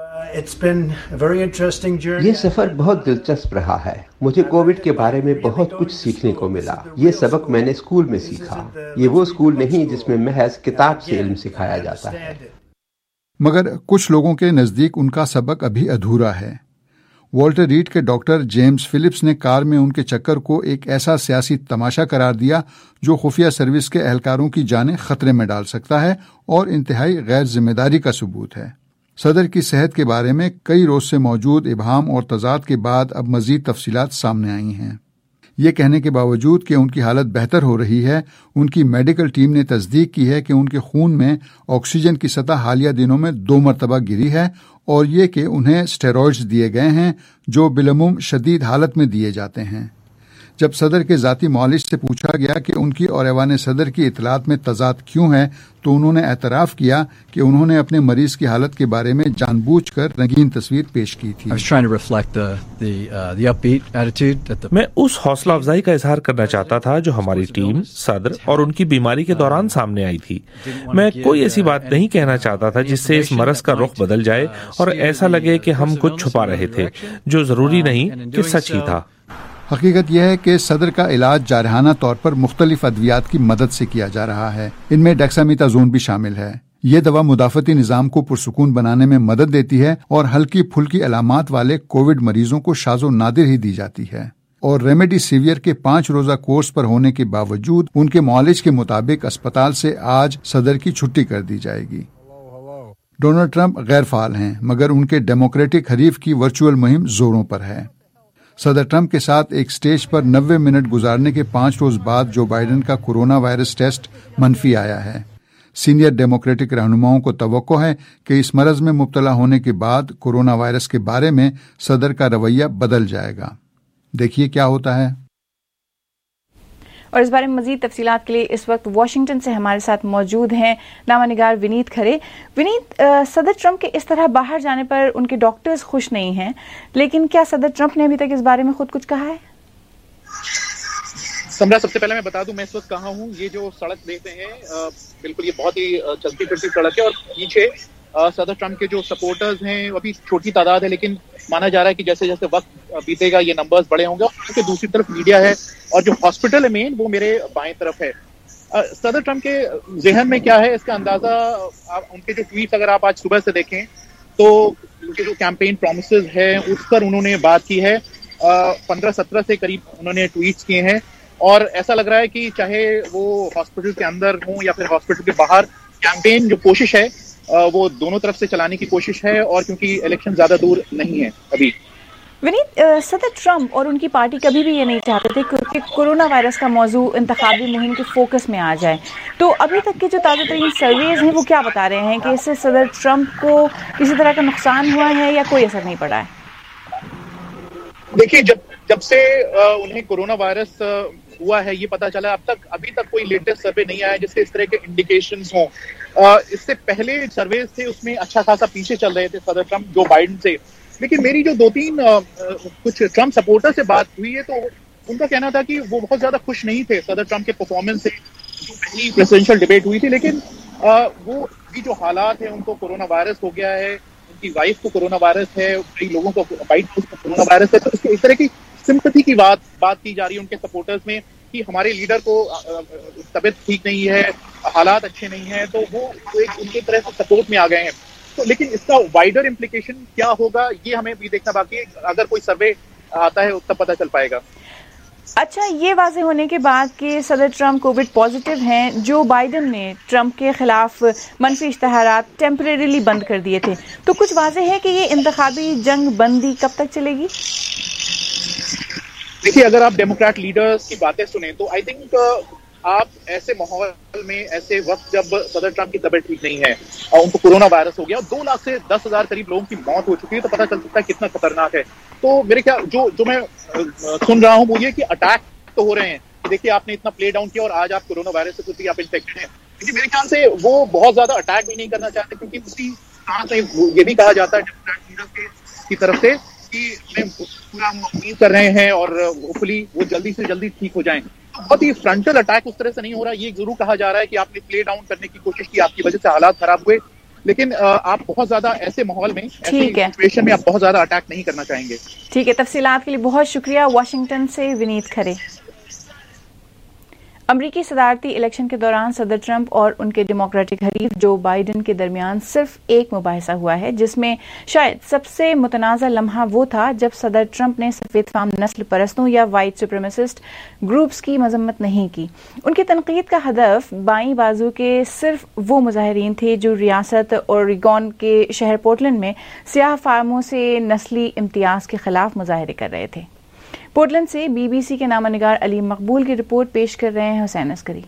Speaker 24: ये सफर बहुत दिलचस्प रहा है। मुझे कोविड के बारे में बहुत कुछ सीखने को मिला। ये सबक मैंने स्कूल में सीखा। ये वो स्कूल नहीं जिसमें महज किताब से इल्म सिखाया जाता है।
Speaker 6: मगर कुछ लोगों के नजदीक उनका सबक अभी अधूरा है। वॉल्टर रीड के डॉक्टर जेम्स फिलिप्स ने कार में उनके चक्कर को एक ऐसा सियासी तमाशा करार दिया जो खुफिया सर्विस के एहलकारों की जानें खतरे में डाल सकता है और इंतहाई गैर जिम्मेदारी का सबूत है। सदर की सेहत के बारे में कई रोज से मौजूद इबहाम और तजाद के बाद अब मजीद तफसीलात सामने आई हैं। ये कहने के बावजूद कि उनकी हालत बेहतर हो रही है, उनकी मेडिकल टीम ने तस्दीक की है कि उनके खून में ऑक्सीजन की सतह हालिया दिनों में दो मरतबा गिरी है और ये कि उन्हें स्टेरॉइड्स दिए गए हैं जो बिलमुम शदीद हालत में दिए जाते हैं। जब सदर के जाती मौलिज से पूछा गया कि उनकी और ऐवान सदर की इतलात में तजाद क्यों है, तो उन्होंने एतराफ़ किया कि उन्होंने अपने मरीज की हालत के बारे में जानबूझकर रंगीन तस्वीर पेश की थी।
Speaker 25: मैं उस हौसला अफजाई का इजहार करना चाहता था जो हमारी टीम, सदर और उनकी बीमारी के दौरान सामने आई थी। मैं कोई ऐसी बात नहीं कहना चाहता था जिससे इस मरज का रुख बदल जाए और ऐसा लगे कि हम कुछ छुपा रहे थे, जो जरूरी नहीं कि सच ही था।
Speaker 6: हकीकत यह है कि सदर का इलाज जारहाना तौर पर मुख्तलिफ अद्वियात की मदद से किया जा रहा है। इनमें डेक्सामेथाजोन भी शामिल है। ये दवा मुदाफती निज़ाम को पुरसुकून बनाने में मदद देती है और हल्की फुल्की अलामात वाले कोविड मरीजों को शाज़ो नादिर ही दी जाती है। और रेमडेसिवियर के पाँच रोजा कोर्स पर होने के बावजूद उनके मुआलिज के मुताबिक अस्पताल से आज सदर की छुट्टी कर दी जाएगी। डोनाल्ड ट्रंप गैर फाल हैं, मगर उनके डेमोक्रेटिक हरीफ की वर्चुअल मुहिम जोरों पर है। सदर ट्रंप के साथ एक स्टेज पर नब्बे मिनट गुजारने के पाँच रोज बाद जो बाइडेन का कोरोना वायरस टेस्ट मनफी आया है। सीनियर डेमोक्रेटिक रहनुमाओं को तवक्को है कि इस मरज में मुब्तला होने के बाद कोरोना वायरस के बारे में सदर का रवैया बदल जाएगा। देखिए क्या होता है।
Speaker 7: और इस बारे में मजीद तफसीलात के लिए इस वक्त वाशिंगटन से हमारे साथ मौजूद हैं नामानिगार विनीत खरे। विनीत, सदर ट्रंप के इस तरह बाहर जाने पर उनके डॉक्टर्स खुश नहीं हैं, लेकिन क्या सदर ट्रंप ने अभी तक इस बारे में खुद कुछ कहा है?
Speaker 10: समरा, सबसे पहले मैं बता दूं मैं इस वक्त कहाँ हूँ। ये जो सड़क देखते हैं बिल्कुल ये बहुत ही चलती फिरती सड़क है और पीछे सदर ट्रंप के जो सपोर्टर्स हैं अभी छोटी तादाद है, लेकिन माना जा रहा है कि जैसे जैसे वक्त बीतेगा ये नंबर्स बड़े होंगे। और दूसरी तरफ मीडिया है और जो हॉस्पिटल है मेन वो मेरे बाएं तरफ है। सदर ट्रंप के जहन में क्या है इसका अंदाजा आप उनके जो ट्वीट अगर आप आज सुबह से देखें तो उनके जो कैंपेन प्रोमिसेस है उस पर उन्होंने बात की है। पंद्रह सत्रह से करीब उन्होंने ट्वीट्स किए हैं और ऐसा लग रहा है कि चाहे वो हॉस्पिटल के अंदर हो या फिर हॉस्पिटल के बाहर, कैंपेन जो कोशिश है वो दोनों तरफ से चलाने की कोशिश है। और क्योंकि इलेक्शन ज्यादा दूर नहीं है अभी।
Speaker 7: विनीत, सदर ट्रंप और उनकी पार्टी कभी भी ये नहीं चाहते थे कि कोरोना वायरस का मौजू इंतखाबी मुहिम के फोकस में आ जाए। तो अभी तक के जो ताज़ा तरीन सर्वेज हैं वो क्या बता रहे हैं कि इससे सदर ट्रंप को किसी तरह का नुकसान हुआ है या कोई असर नहीं पड़ा है?
Speaker 10: देखिए, जब जब से उन्हें कोरोना वायरस हुआ है ये पता चला, अब तक अभी तक कोई लेटेस्ट सर्वे नहीं आया जिससे इस तरह के इंडिकेशंस हों। इससे पहले सर्वे थे उसमें अच्छा खासा पीछे चल रहे थे सदर ट्रंप जो बाइडेन से। लेकिन मेरी जो दो तीन आ, कुछ ट्रंप सपोर्टर से बात हुई है तो उनका कहना था कि वो बहुत ज्यादा खुश नहीं थे सदर ट्रंप के परफॉर्मेंस से जो पहली प्रेसिडेंशियल डिबेट हुई थी। लेकिन आ, वो भी जो हालात है, उनको कोरोना वायरस हो गया है, उनकी वाइफ को कोरोना वायरस है, कई लोगों को व्हाइट हाउस को कोरोना वायरस है, तो इसके इस तरह की सिंपैथी की बात बात की जा रही है उनके सपोर्टर्स में कि हमारे लीडर को तबीयत ठीक नहीं है, हालात अच्छे नहीं है, तो वो एक उनकी तरह से सपोर्ट में आ गए हैं। तो लेकिन इसका वाइडर इम्प्लीकेशन क्या होगा ये हमें भी देखना बाकी है। अगर कोई सर्वे आता है तब पता चल पाएगा।
Speaker 7: अच्छा, ये वाज़ेह होने के बाद कि सदर ट्रंप कोविड पॉजिटिव हैं, जो बाइडेन ने ट्रंप के खिलाफ मनफी इश्तहारात टेम्परेरीली बंद कर दिए थे, तो कुछ वाज़ेह है कि ये इंतखाबी जंग बंदी कब तक चलेगी?
Speaker 10: देखिए, अगर आप डेमोक्रेट लीडर्स की बातें सुने तो आई थिंक आप ऐसे माहौल में, ऐसे वक्त जब सदर ट्रंप की तबीयत ठीक नहीं है और उनको कोरोना वायरस हो गया, दो लाख से दस हजार करीब लोगों की मौत हो चुकी है, तो पता चल सकता है कितना खतरनाक है। तो मेरे क्या जो जो मैं सुन रहा हूँ वो ये कि अटैक तो हो रहे हैं कि देखिए आपने इतना प्ले डाउन किया और आज आप कोरोना वायरस से कुछ आप इन्फेक्टेड हैं। लेकिन मेरे ख्याल से वो बहुत ज्यादा अटैक भी नहीं करना चाहते, क्योंकि उसी तरह से ये भी कहा जाता है डेमोक्रेट लीडर्स की तरफ से कि हमें पूरा उम्मीद कर रहे हैं और होपफुली वो जल्दी से जल्दी ठीक हो जाएं। बहुत ही फ्रंटल अटैक उस तरह से नहीं हो रहा। ये जरूर कहा जा रहा है कि आपने प्ले डाउन करने की कोशिश की, आपकी वजह से हालात खराब हुए, लेकिन आप बहुत ज्यादा ऐसे माहौल में, ऐसी सिचुएशन में आप बहुत ज्यादा अटैक नहीं करना चाहेंगे।
Speaker 7: ठीक है, तफसीलात के लिए बहुत शुक्रिया। वाशिंगटन से विनीत खरे। अमरीकी सदारती इलेक्शन के दौरान सदर ट्रंप और उनके डेमोक्रेटिक हरीफ जो बाइडेन के दरमियान सिर्फ एक मुबाहिसा हुआ है, जिसमें शायद सबसे मुतनाज़ा लम्हा वो था जब सदर ट्रंप ने सफेद फाम नस्ल परस्तों या वाइट सुप्रीमेसिस्ट ग्रुप्स की मजम्मत नहीं की। उनकी तनकीद का हदफ बाईं बाजू के सिर्फ वो मुजाहिरीन थे जो रियासत ओरेगॉन के शहर पोर्टलैंड में सियाह फार्मों से नस्ली इम्तियाज के खिलाफ मुजाहरे कर रहे थे। पोर्टलैंड से बीबीसी के नामानिगार अली मकबूल की रिपोर्ट पेश कर रहे हैं हुसैन अस्करी।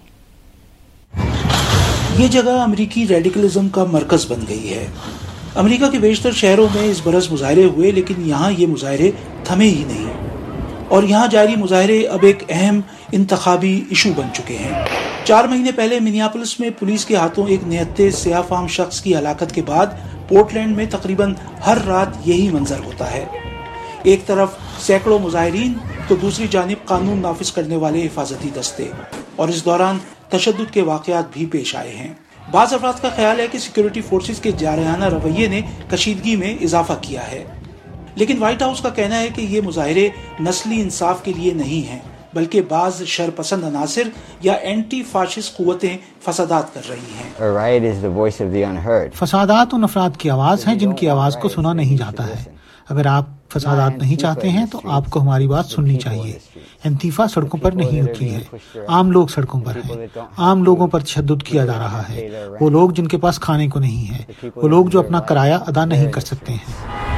Speaker 12: ये जगह अमरीकी रेडिकलिज्म का मरकज बन गई है। अमरीका के बेशतर शहरों में इस बरस मुजाहरे हुए, लेकिन यहाँ ये मुजाहरे थमे ही नहीं और यहाँ जारी मुजाहरे अब एक अहम इंतखाबी इशू बन चुके हैं। चार महीने पहले मिनियापोलिस में पुलिस के हाथों एक निहत्ते सियाहफाम शख्स की हलाकत के बाद पोर्टलैंड में तकरीबन हर रात यही मंजर होता है। एक तरफ सैकड़ों मुजाहिरीन तो दूसरी जानिब कानून नाफिज करने वाले हिफाजती दस्ते, और इस दौरान तशद्दुद के वाकयात भी पेश आए हैं। बाज़ अफराद का ख्याल है कि सिक्योरिटी फोर्सेस के जारहाना रवैये ने कशीदगी में इजाफा किया है, लेकिन व्हाइट हाउस का कहना है कि ये मुजाहिरे नस्ली इंसाफ के लिए नहीं हैं, बल्कि बाज शरपसंद अनासिर या एंटी फाशिस्ट कुव्वतें फसादात कर रही हैं।
Speaker 8: फसादात उन अफराद की आवाज़ है जिनकी आवाज़ को सुना नहीं जाता है। अगर आप फसादात नहीं चाहते हैं तो आपको हमारी बात सुननी चाहिए। एंतीफा सड़कों पर नहीं उतरी है, आम लोग सड़कों पर हैं। आम लोगों पर तशद्दुद किया जा रहा है। वो लोग जिनके पास खाने को नहीं है, वो लोग जो अपना किराया अदा नहीं कर सकते हैं।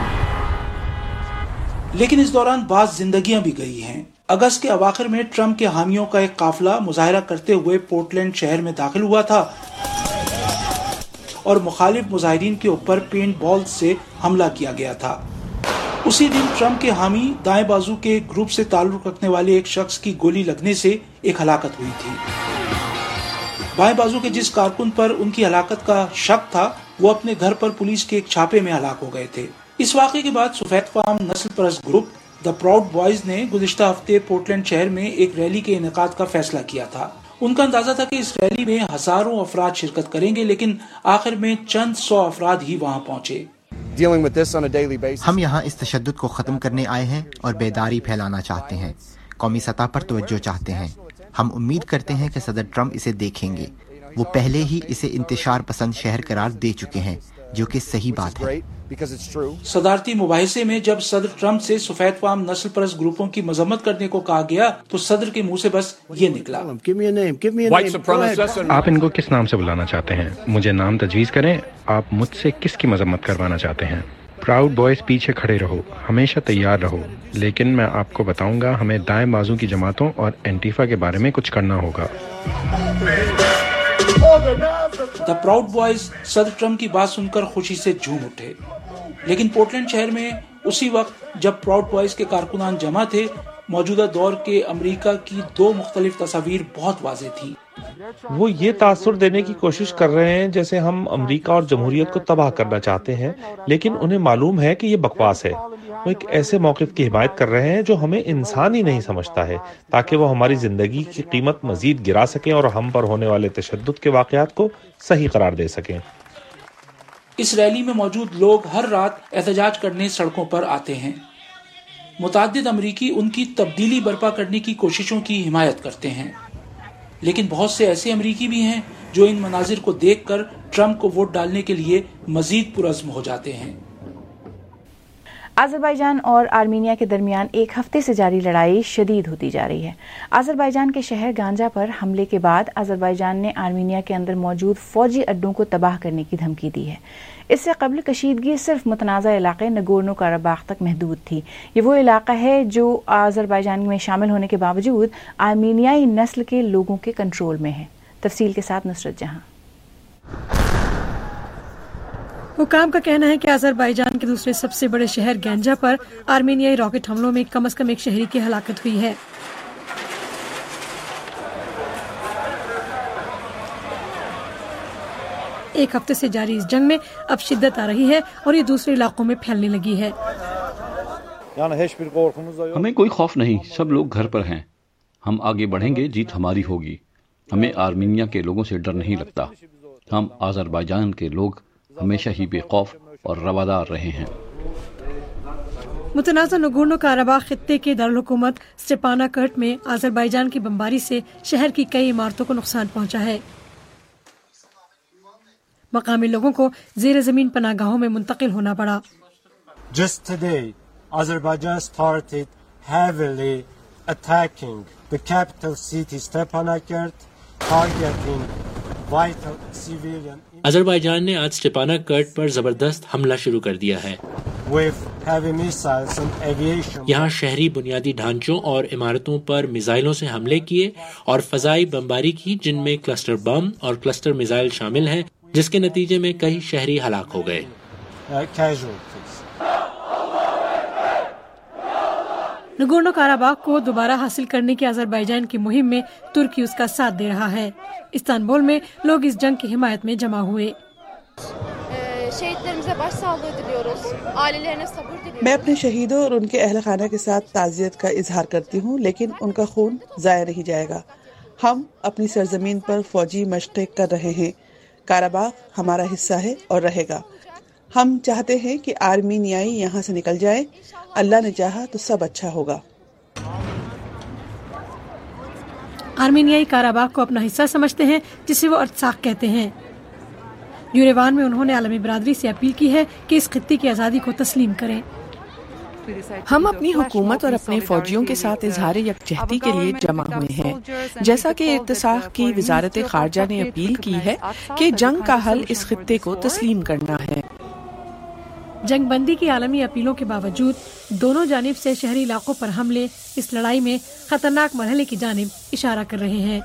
Speaker 12: लेकिन इस दौरान बाज जिंदगियां भी गई हैं। अगस्त के अवाखिर में ट्रंप के हामियों का एक काफिला मुजाहरा करते हुए पोर्टलैंड शहर में दाखिल हुआ था और मुखालिफ मुजाहिरीन के ऊपर पेंट बॉल से हमला किया गया था। उसी दिन ट्रंप के हामी दाएं बाजू के ग्रुप से ताल्लुक रखने वाले एक शख्स की गोली लगने से एक हलाकत हुई थी। बाएं बाजू के जिस कारकुन पर उनकी हलाकत का शक था, वो अपने घर पर पुलिस के एक छापे में हलाक हो गए थे। इस वाक़े के बाद सफेद फार्म नस्ल परस्त ग्रुप द प्राउड बॉयज ने गुज़िश्ता हफ्ते पोर्टलैंड शहर में एक रैली के इनेकाद का फैसला किया था। उनका अंदाजा था कि इस रैली में हजारों अफराद शिरकत करेंगे, लेकिन आखिर में चंद सौ अफराद ही वहां पहुंचे।
Speaker 13: हम यहाँ इस तशद्दुद को ख़त्म करने आए हैं और बेदारी फैलाना चाहते हैं। कौमी सतह पर तवज्जो चाहते हैं। हम उम्मीद करते हैं कि सदर ट्रंप इसे देखेंगे। वो पहले ही इसे इंतशार पसंद शहर करार दे चुके हैं, जो कि सही बात है।
Speaker 12: सदारती मुबाहिसे में जब सदर ट्रंप से सफेद फार्म नस्ल परस्त ग्रुपों की मजम्मत करने को कहा गया तो सदर के मुंह से बस ये निकला।
Speaker 15: आप इनको किस नाम से बुलाना चाहते हैं? मुझे नाम तजवीज़ करें। आप मुझसे किसकी मजम्मत करवाना चाहते हैं? प्राउड बॉयज पीछे खड़े रहो, हमेशा तैयार रहो। लेकिन मैं आपको बताऊंगा, हमें दाएं बाजू की जमातों और एंटीफा के बारे में कुछ करना होगा।
Speaker 12: द प्राउड बॉयज सदर ट्रंप की बात सुनकर खुशी से झूम उठे। लेकिन पोर्टलैंड शहर में उसी वक्त जब प्राउड बॉयज के कारकुनान जमा थे, मौजूदा दौर के अमेरिका की दो मुख्तलिफ तस्वीर बहुत वाज़ेह थी।
Speaker 25: वो ये तासुर देने की कोशिश कर रहे हैं जैसे हम अमेरिका और जमहूरियत को तबाह करना चाहते हैं, लेकिन उन्हें मालूम है कि ये बकवास है। वो एक ऐसे मौक़िफ़ की हिमायत कर रहे हैं जो हमें इंसान ही नहीं समझता है, ताकि वो हमारी ज़िंदगी की कीमत मज़ीद गिरा सकें और हम पर होने वाले तशद्दुद के वाक़यात को सही करार दे सकें।
Speaker 12: इस रैली में मौजूद लोग हर रात एहतजाज करने सड़कों पर आते हैं। मुताद्दिद अमरीकी उनकी तब्दीली बर्पा करने की कोशिशों की हिमायत करते हैं, लेकिन बहुत से ऐसे अमरीकी भी हैं जो इन मनाजिर को देखकर ट्रंप को वोट डालने के लिए मजीद पुरज़्म हो जाते हैं।
Speaker 16: अज़रबैजान और आर्मीनिया के दरमियान एक हफ्ते से जारी लड़ाई शदीद होती जा रही है। अज़रबैजान के शहर गांजा पर हमले के बाद अज़रबैजान ने आर्मीनिया के अंदर मौजूद फौजी अड्डों को तबाह करने की धमकी दी है। इससे कबल कशीदगी सिर्फ मुतनाज़ा इलाके नगोर्नो काराबाख तक महदूद थी। ये वो इलाका है जो अज़रबैजान में शामिल होने के बावजूद आर्मीनियाई नस्ल के लोगों के कंट्रोल में है। तफसील के साथ नुसरत जहां।
Speaker 18: हुकाम का कहना है कि अज़रबैजान के दूसरे सबसे बड़े शहर गैंजा पर आर्मीनियाई रॉकेट हमलों में कम से कम एक शहरी की हलाकत हुई है। एक हफ्ते से जारी इस जंग में अब शिद्दत आ रही है और ये दूसरे इलाकों में फैलने लगी है।
Speaker 26: हमें कोई खौफ नहीं, सब लोग घर पर हैं। हम आगे बढ़ेंगे, जीत हमारी होगी। हमें आर्मीनिया के लोगों से डर नहीं लगता। हम अज़रबैजान के लोग हमेशा ही बेखौफ और रवादार रहे हैं।
Speaker 18: मुतनाज़ा नगोर्नो काराबाख खित्ते के दारुल-हुकूमत स्टेपानाकर्ट में अज़रबैजान की बमबारी से शहर की कई इमारतों को नुकसान पहुंचा है। मकामी लोगों को ज़ेर ज़मीन पनाहगाहों में मुंतकिल होना पड़ा।
Speaker 27: Just today, Azerbaijan started heavily attacking the capital city Stepanakert, targeting vital civilian.
Speaker 28: Azerbaijan ने आज स्टेपानाकर्ट पर जबरदस्त हमला शुरू कर दिया है।
Speaker 27: With heavy missiles and aviation.
Speaker 28: यहाँ शहरी बुनियादी ढांचों और इमारतों पर मिसाइलों से हमले किए और फजाई बमबारी की, जिनमें क्लस्टर बम और क्लस्टर मिसाइल शामिल हैं, जिसके नतीजे में कई शहरी हलाक हो गए।
Speaker 18: नगोर्नो काराबाख को दोबारा हासिल करने की अज़रबैजान की मुहिम में तुर्की उसका साथ दे रहा है। इस्तांबुल में लोग इस जंग की हिमायत में जमा हुए।
Speaker 29: मैं अपने शहीदों और उनके अहल खाना के साथ ताज़ियत का इजहार करती हूँ, लेकिन उनका खून ज़ाया नहीं जाएगा। हम अपनी सरजमीन पर फौजी मशक़ें कर रहे हैं। काराबाख हमारा हिस्सा है और रहेगा। हम चाहते हैं कि आर्मीनियाई यहाँ से निकल जाए। अल्लाह ने चाहा तो सब अच्छा होगा।
Speaker 18: आर्मीनियाई काराबाग को अपना हिस्सा समझते हैं, जिसे वो अर्त्साख कहते हैं। यूरेवान में उन्होंने आलमी बिरादरी से अपील की है कि इस खित्ते की आज़ादी को तस्लीम करें।
Speaker 1: हम अपनी हुकूमत और अपने फौजियों के साथ इजहार यकजहती के लिए जमा हुए हैं। जैसा कि इत्तेसाक की वजारत खारजा ने अपील की है कि जंग का हल इस खित्ते को तस्लीम करना है।
Speaker 18: जंग बंदी की आलमी अपीलों के बावजूद दोनों जानिब से शहरी इलाकों पर हमले इस लड़ाई में खतरनाक मरहले की जानिब इशारा कर रहे हैं।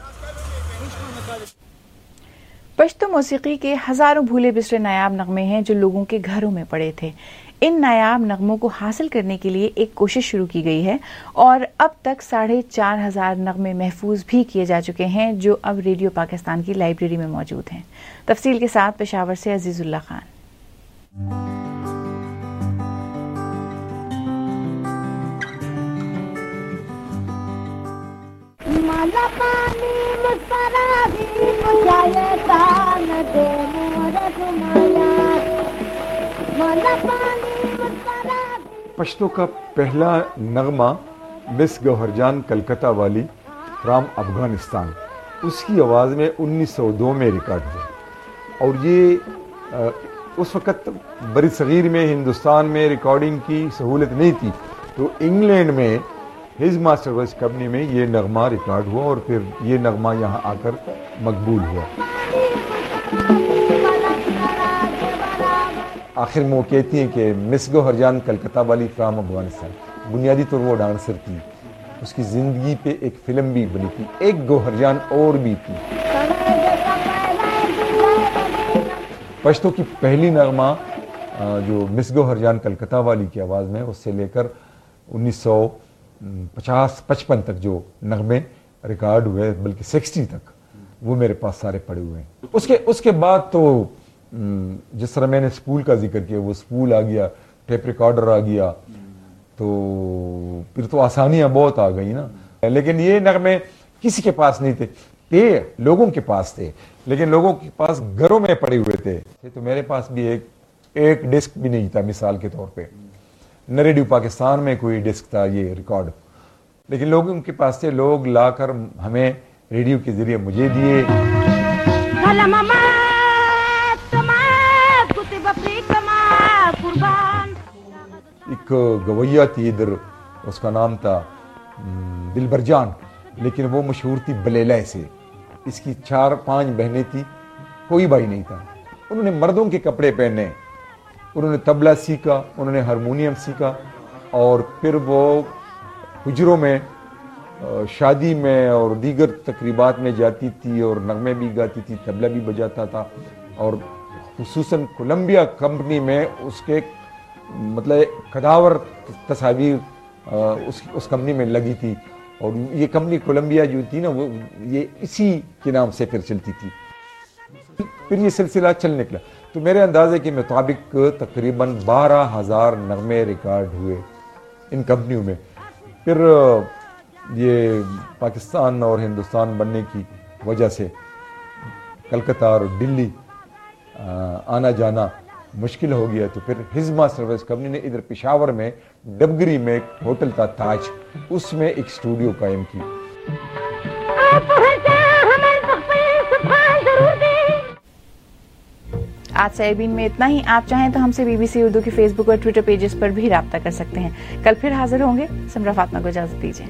Speaker 16: पश्तो मौसीकी के हजारों भूले बिसरे नायाब नगमे हैं जो लोगों के घरों में पड़े थे। इन नायाब नगमों को हासिल करने के लिए एक कोशिश शुरू की गई है और अब तक साढ़े चार हजार नगमे महफूज भी किए जा चुके हैं, जो अब रेडियो पाकिस्तान की लाइब्रेरी में मौजूद हैं। तफसील के साथ पेशावर से अजीजुल्ला खान।
Speaker 2: माला पानी मुस्कुरावी मुझे तान दे मोरे तुम्हारा माला पानी मुस्कुरावी।
Speaker 3: पश्तो का पहला नगमा मिस गौहरजान कलकत्ता वाली फ्राम अफगानिस्तान, उसकी आवाज़ में उन्नीस सौ दो में रिकॉर्ड हुआ और ये उस वक़्त बड़ी सगीर में हिंदुस्तान में रिकॉर्डिंग की सहूलत नहीं थी, तो इंग्लैंड में हिज मास्टर वॉइस कंपनी में ये नगमा रिकॉर्ड हुआ और फिर ये नगमा यहाँ आकर मकबूल हुआ। आखिर में वो कहती हैं कि मिस गौहरजान कलकत्ता वाली फ्राम अफगानिस्तान, बुनियादी तौर वो डांसर थी, उसकी ज़िंदगी पे एक फिल्म भी बनी थी, एक गौहरजान और भी थी। पश्तो की पहली नगमा जो मिस गौहरजान कलकत्ता वाली की आवाज़ में, उससे लेकर उन्नीस सौ पचास पचपन तक जो नगमे रिकॉर्ड हुए, बल्कि सिक्सटी तक, वो मेरे पास सारे पड़े हुए हैं। उसके उसके बाद तो जिस तरह मैंने स्पूल का जिक्र किया, वो स्पूल आ गया, टेप रिकॉर्डर आ गया, तो फिर तो आसानियां बहुत आ गई ना। लेकिन ये नगमे किसी के पास नहीं थे, थे लोगों के पास थे, लेकिन लोगों के पास घरों में पड़े हुए थे। तो मेरे पास भी एक एक डिस्क भी नहीं था, मिसाल के तौर पे न रेडियो पाकिस्तान में कोई डिस्क था ये रिकॉर्ड, लेकिन लोगों के पास थे, लोग लाकर हमें रेडियो के जरिए मुझे दिए। एक गवैया थी इधर, उसका नाम था दिलबर जान, लेकिन वो मशहूर थी बलेला से। इसकी चार पांच बहनें थी, कोई भाई नहीं था। उन्होंने मर्दों के कपड़े पहने, उन्होंने तबला सीखा, उन्होंने हारमोनियम सीखा और फिर वो हुजरों में, शादी में और दीगर तकरीबात में जाती थी और नगमे भी गाती थी, तबला भी बजाता था। और खुसूसन कोलंबिया कंपनी में उसके मतलब कदावर तस्वीर उस उस कंपनी में लगी थी और ये कंपनी कोलंबिया जो थी ना, वो ये इसी के नाम से फिर चलती थी। फिर ये सिलसिला चल निकला, तो मेरे अंदाजे के मुताबिक तकरीबन बारह हजार नगमे रिकॉर्ड हुए इन कंपनियों में। फिर ये पाकिस्तान और हिंदुस्तान बनने की वजह से कलकत्ता और दिल्ली आना जाना मुश्किल हो गया, तो फिर हिज मास्टर वॉइस कंपनी ने इधर पेशावर में डबगरी में एक होटल था ताज, उसमें एक स्टूडियो कायम की।
Speaker 16: आज साइबिन में इतना ही। आप चाहें तो हमसे बीबीसी उर्दू के फेसबुक और ट्विटर पेजेस पर भी राब्ता कर सकते हैं। कल फिर हाजिर होंगे। समरा फातिमा को इजाजत दीजिए।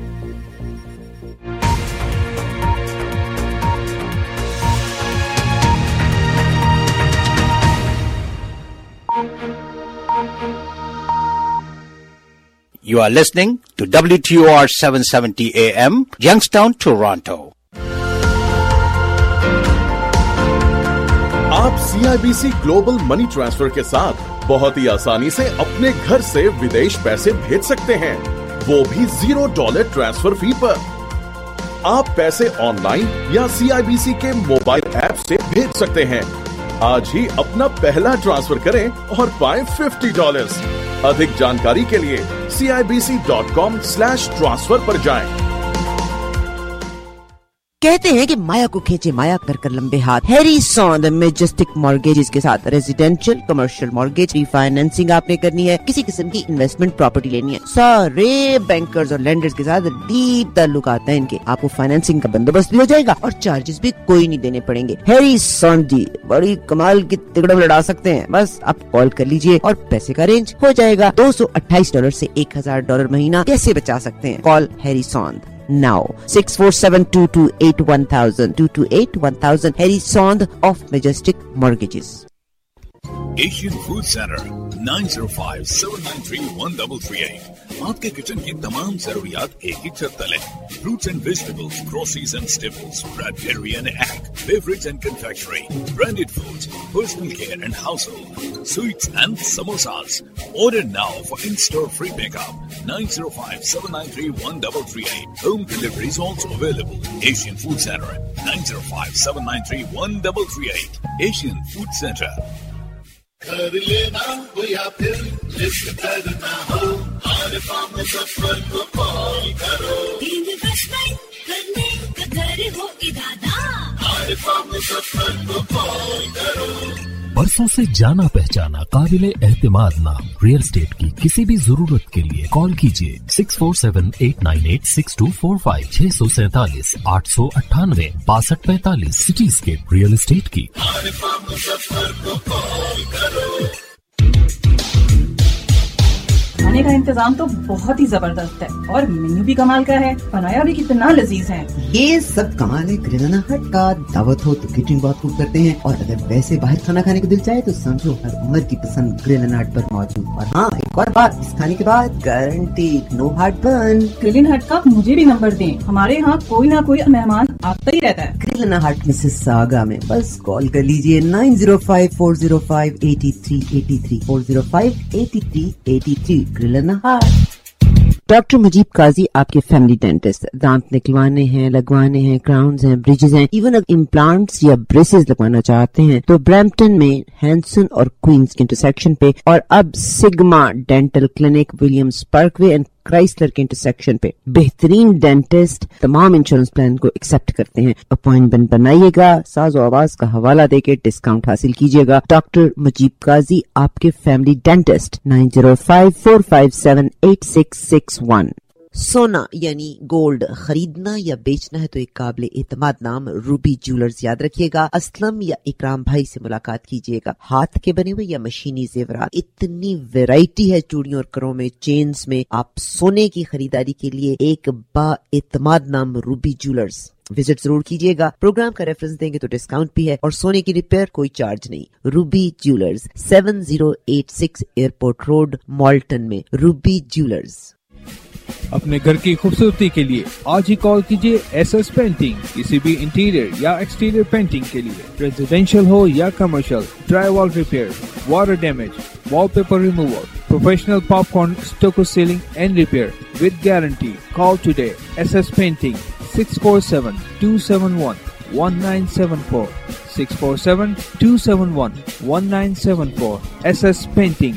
Speaker 14: You are listening to W T O R seven seventy A M, Youngstown, Toronto.
Speaker 17: आप C I B C global money transfer के साथ बहुत ही आसानी से अपने घर से विदेश पैसे भेज सकते हैं, वो भी जीरो डॉलर ट्रांसफर फी पर। आप पैसे ऑनलाइन या C I B C के मोबाइल ऐप से भेज सकते हैं। आज ही अपना पहला ट्रांसफर करें और पाएं फिफ्टी डॉलर्स। अधिक जानकारी के लिए C I B C dot com slash transfer पर जाएं।
Speaker 4: कहते हैं कि माया को खींचे माया कर कर लंबे हाथ। हैरी सॉन्द मैजेस्टिक मॉर्गेजेस के साथ रेजिडेंशियल कमर्शियल मॉर्गेज रीफाइनेंसिंग आपने करनी है, किसी किस्म की इन्वेस्टमेंट प्रॉपर्टी लेनी है, सारे बैंकर्स और लेंडर्स के साथ डीप ताल्लुकात हैं इनके। आपको फाइनेंसिंग का बंदोबस्त भी हो जाएगा और चार्जेस भी कोई नहीं देने पड़ेंगे। हैरी सॉन्द जी बड़ी कमाल की तिकड़म लड़ा सकते हैं। बस आप कॉल कर लीजिए और पैसे का अरेंज हो जाएगा। दो सौ अट्ठाईस डॉलर से एक हजार डॉलर महीना कैसे बचा सकते हैं? Call Harry Sond now six four seven two two eight one thousand two two eight one thousand Harry Sond of Majestic Mortgages.
Speaker 5: Asian Food Center nine zero five seven nine three one three three eight. आपके kitchen की तमाम जरूरियात एक ही छत तले। Fruits and vegetables, groceries and staples, bread, dairy and egg, beverage and confectionery, branded foods, personal care and household, sweets and samosas. Order now for in-store free pickup. nine zero five seven nine three one three three eight. Home delivery is also available. Asian Food Center nine zero five seven nine three one three three eight. Asian Food Center.
Speaker 9: कर लेना हो या फिर list करना हो, आरिफा मुजफ्फर को call करो। Investment करने का घर हो इरादा, आरिफा मुजफ्फर को कॉल करो।
Speaker 11: बरसों से जाना पहचाना काबिले एहतिमाद नाम रियल एस्टेट की किसी भी जरूरत के लिए कॉल कीजिए six four seven eight nine eight six two four five छह सौ सैतालीस आठ सौ अट्ठानवे बासठ पैतालीस सिटीस्केप रियल एस्टेट की।
Speaker 9: आरिफा मुजफ्फर को कॉल करो।
Speaker 7: खाने का इंतजाम तो बहुत ही जबरदस्त है और मेन्यू भी कमाल का है, बनाया भी कितना लजीज है।
Speaker 4: ये सब कमाल है ग्रिलाना हट का। दावत हो तो किचन बहुत खूब करते हैं और अगर वैसे बाहर खाना खाने को दिल चाहे तो समझो हर उम्र की पसंद ग्रिलाना हट पर मौजूद। और हाँ, एक और बात, इस खाने के बाद guarantee no heartburn.
Speaker 7: Grillana Hut का मुझे भी नंबर दें, हमारे यहाँ कोई ना कोई मेहमान आता ही रहता है।
Speaker 4: ग्रिलाना हट मिसेस सागा में बस कॉल कर लीजिए nine zero five four zero five eighty three eighty three four zero five eighty three eighty three. Doctor Mujeeb Qazi आपके फैमिली डेंटिस्ट। दांत निकलवाने हैं, लगवाने हैं, क्राउन्स हैं, ब्रिजेस हैं, इवन अगर इम्प्लांट्स या ब्रेसेस लगवाना चाहते हैं तो ब्रैम्पटन में हैंसन और क्वींस के इंटरसेक्शन पे और अब Sigma dental clinic Williams Parkway and Chrysler के इंटरसेक्शन पे बेहतरीन डेंटिस्ट तमाम इंश्योरेंस प्लान को एक्सेप्ट करते हैं। अपॉइंटमेंट बनाइएगा, साज़ो आवाज का हवाला देके डिस्काउंट हासिल कीजिएगा। डॉक्टर मुजीब काजी आपके family dentist nine zero five four five seven eight six six one. सोना यानी गोल्ड खरीदना या बेचना है तो एक काबिल एतमाद नाम रूबी ज्वेलर्स याद रखिएगा। असलम या इकराम भाई से मुलाकात कीजिएगा। हाथ के बने हुए या मशीनी जेवरात, इतनी वैरायटी है चूड़ियों और करों में, चेन्स में। आप सोने की खरीदारी के लिए एक बा एतमाद नाम रूबी ज्वेलर्स विजिट जरूर कीजिएगा। प्रोग्राम का रेफरेंस देंगे तो डिस्काउंट भी है और सोने की रिपेयर कोई चार्ज नहीं। Ruby jewellers seven zero eight six airport road Malton में। Ruby Jewellers.
Speaker 19: अपने घर की खूबसूरती के लिए आज ही कॉल कीजिए एस एस पेंटिंग। किसी भी इंटीरियर या एक्सटीरियर पेंटिंग के लिए, रेजिडेंशियल हो या commercial, dry wall repair, water damage, wallpaper removal, professional popcorn stucco ceiling and repair with guarantee. Call today S S painting six four seven two seven one one nine seven four six four seven two seven one one nine seven four. S S painting.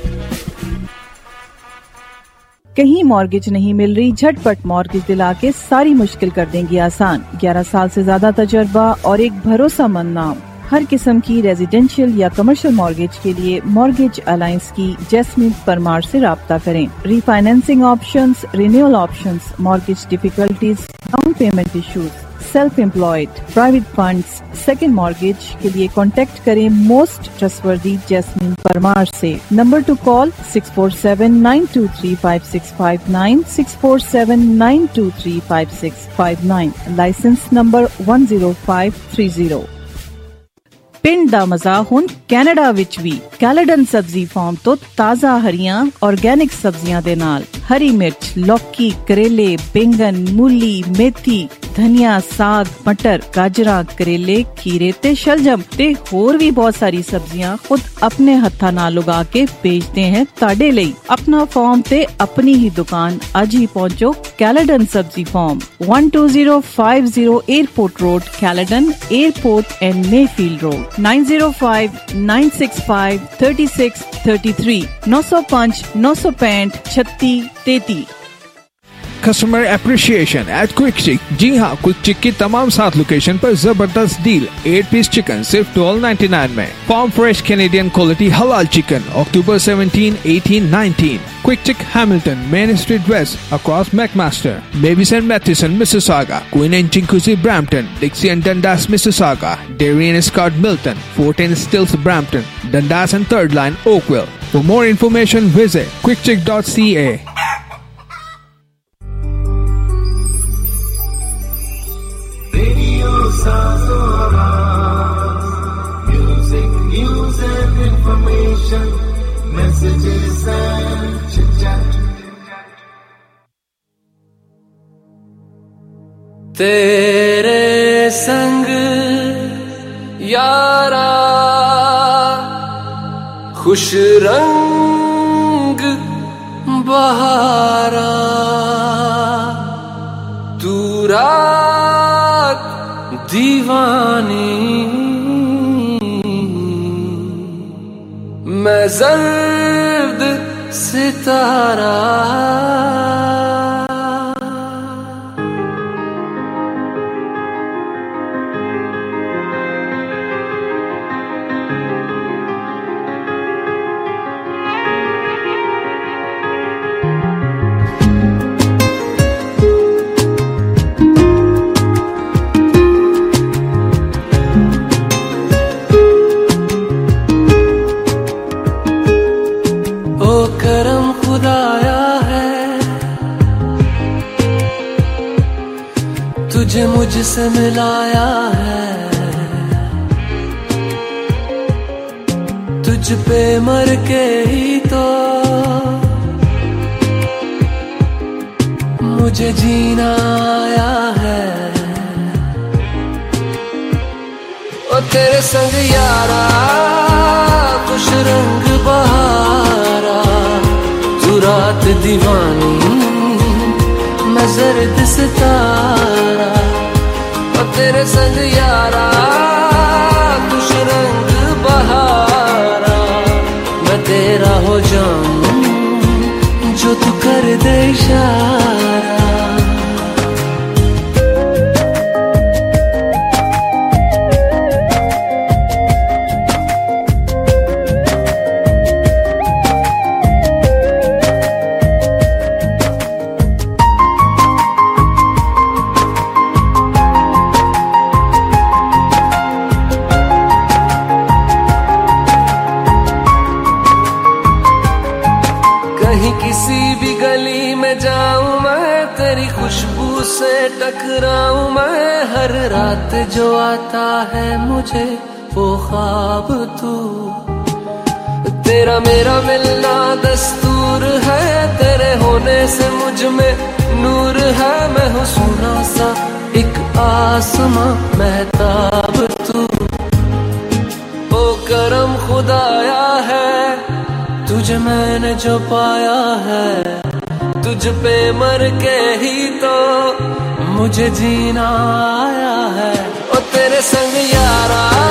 Speaker 7: कहीं mortgage नहीं मिल रही, झटपट mortgage दिला के सारी मुश्किल कर देंगी आसान। ग्यारह साल से ज्यादा तजर्बा और एक भरोसामंद नाम। हर किस्म की रेजिडेंशियल या कमर्शियल मॉर्गेज के लिए मॉर्गेज अलायंस की जैस्मीन परमार से राब्ता करें। Refinancing options, renewal options, mortgage difficulties, down payment issues, self employed, private funds, second mortgage के लिए कॉन्टेक्ट करें मोस्ट ट्रस्टवर्दी जैस्मीन परमार से। Number to call six four seven nine two three five six five nine six four seven nine two three five six five nine. Licence number one zero five three zero. ਪਿੰਡ ਦਾ ਮਜ਼ਾ ਹੁਣ Canada ਵਿੱਚ ਵੀ। ਕੈਲੇਡਨ Sabzi farm ਤੋਂ ਤਾਜ਼ਾ ਹਰੀਆਂ organic ਸਬਜ਼ੀਆਂ ਦੇ ਨਾਲ ਹਰੀ ਮਿਰਚ, ਲੌਕੀ, ਕਰੇਲੇ, ਬੈਂਗਨ, ਮੂਲੀ, ਮੇਥੀ, ਧਨੀਆ, ਸਾਗ, ਮਟਰ, ਗਾਜਰਾਂ, ਕਰੇਲੇ, ਖੀਰੇ ਤੇ ਸ਼ਲਜਮ ਤੇ ਹੋਰ ਵੀ ਬਹੁਤ ਸਾਰੀ ਸਬਜ਼ੀਆਂ ਖੁਦ ਆਪਣੇ ਹੱਥਾਂ ਨਾਲ ਉਗਾ ਕੇ ਵੇਚਦੇ हैं ਤੁਹਾਡੇ ਲਈ। ਆਪਣਾ ਫਾਰਮ ਤੇ ਆਪਣੀ ਹੀ ਦੁਕਾਨ ਅੱਜ ਹੀ ਪਹੁੰਚੋ। Caledon Sabzi farm one two zero five zero airport road, Caledon airport and Mayfield road nine zero five nine six five three six three three नौ सौ पाँच नौ सौ पैंठ छत्तीस तैतीस।
Speaker 19: कस्टमर अप्रिशिएशन एट क्विक चिक। जी हाँ, क्विक चिक की तमाम सात लोकेशन पर जबरदस्त डील। एट पीस चिकन सिर्फ ट्वेल्व नाइन्टी नाइन में। Farm fresh Canadian quality halal chicken October seventeen, eighteen, nineteen. Quick Chick Hamilton, Main Street West, across McMaster, Mavis and Matheson, Mississauga, Queen and Chincoosy, Brampton, Dixie and Dundas, Mississauga, Darien and Scott, Milton, Fort and Stills, Brampton, Dundas and Third Line, Oakville. For more information, visit quick chick dot c a.
Speaker 9: Music, news and information, messages and chit-chat.
Speaker 6: तेरे संग यारा खुश रंग बहारा, तू रात दीवानी, मैं जर्द सितारा। तुझे मुझसे मिलाया है, तुझ पे मर के ही तो मुझे जीना आया है। ओ तेरे संग यारा खुश रंग बहारा, तू रात दीवानी, मैं जर्द सितारा। और तेरे संग यारा खुश रंग बहारा, मैं तेरा हो जाऊं जो तू कर दे इशारा। टकराऊं मैं हर रात, जो आता है मुझे वो ख्वाब तू। तेरा मेरा मिलना दस्तूर है, तेरे होने से मुझ में नूर है। मैं हूँ सोना सा एक आसमां महताब तू। ओ करम खुदाया है तुझे मैंने जो पाया है, तुझ पे मर के ही तो मुझे जीना आया है। ओ तेरे संग यारा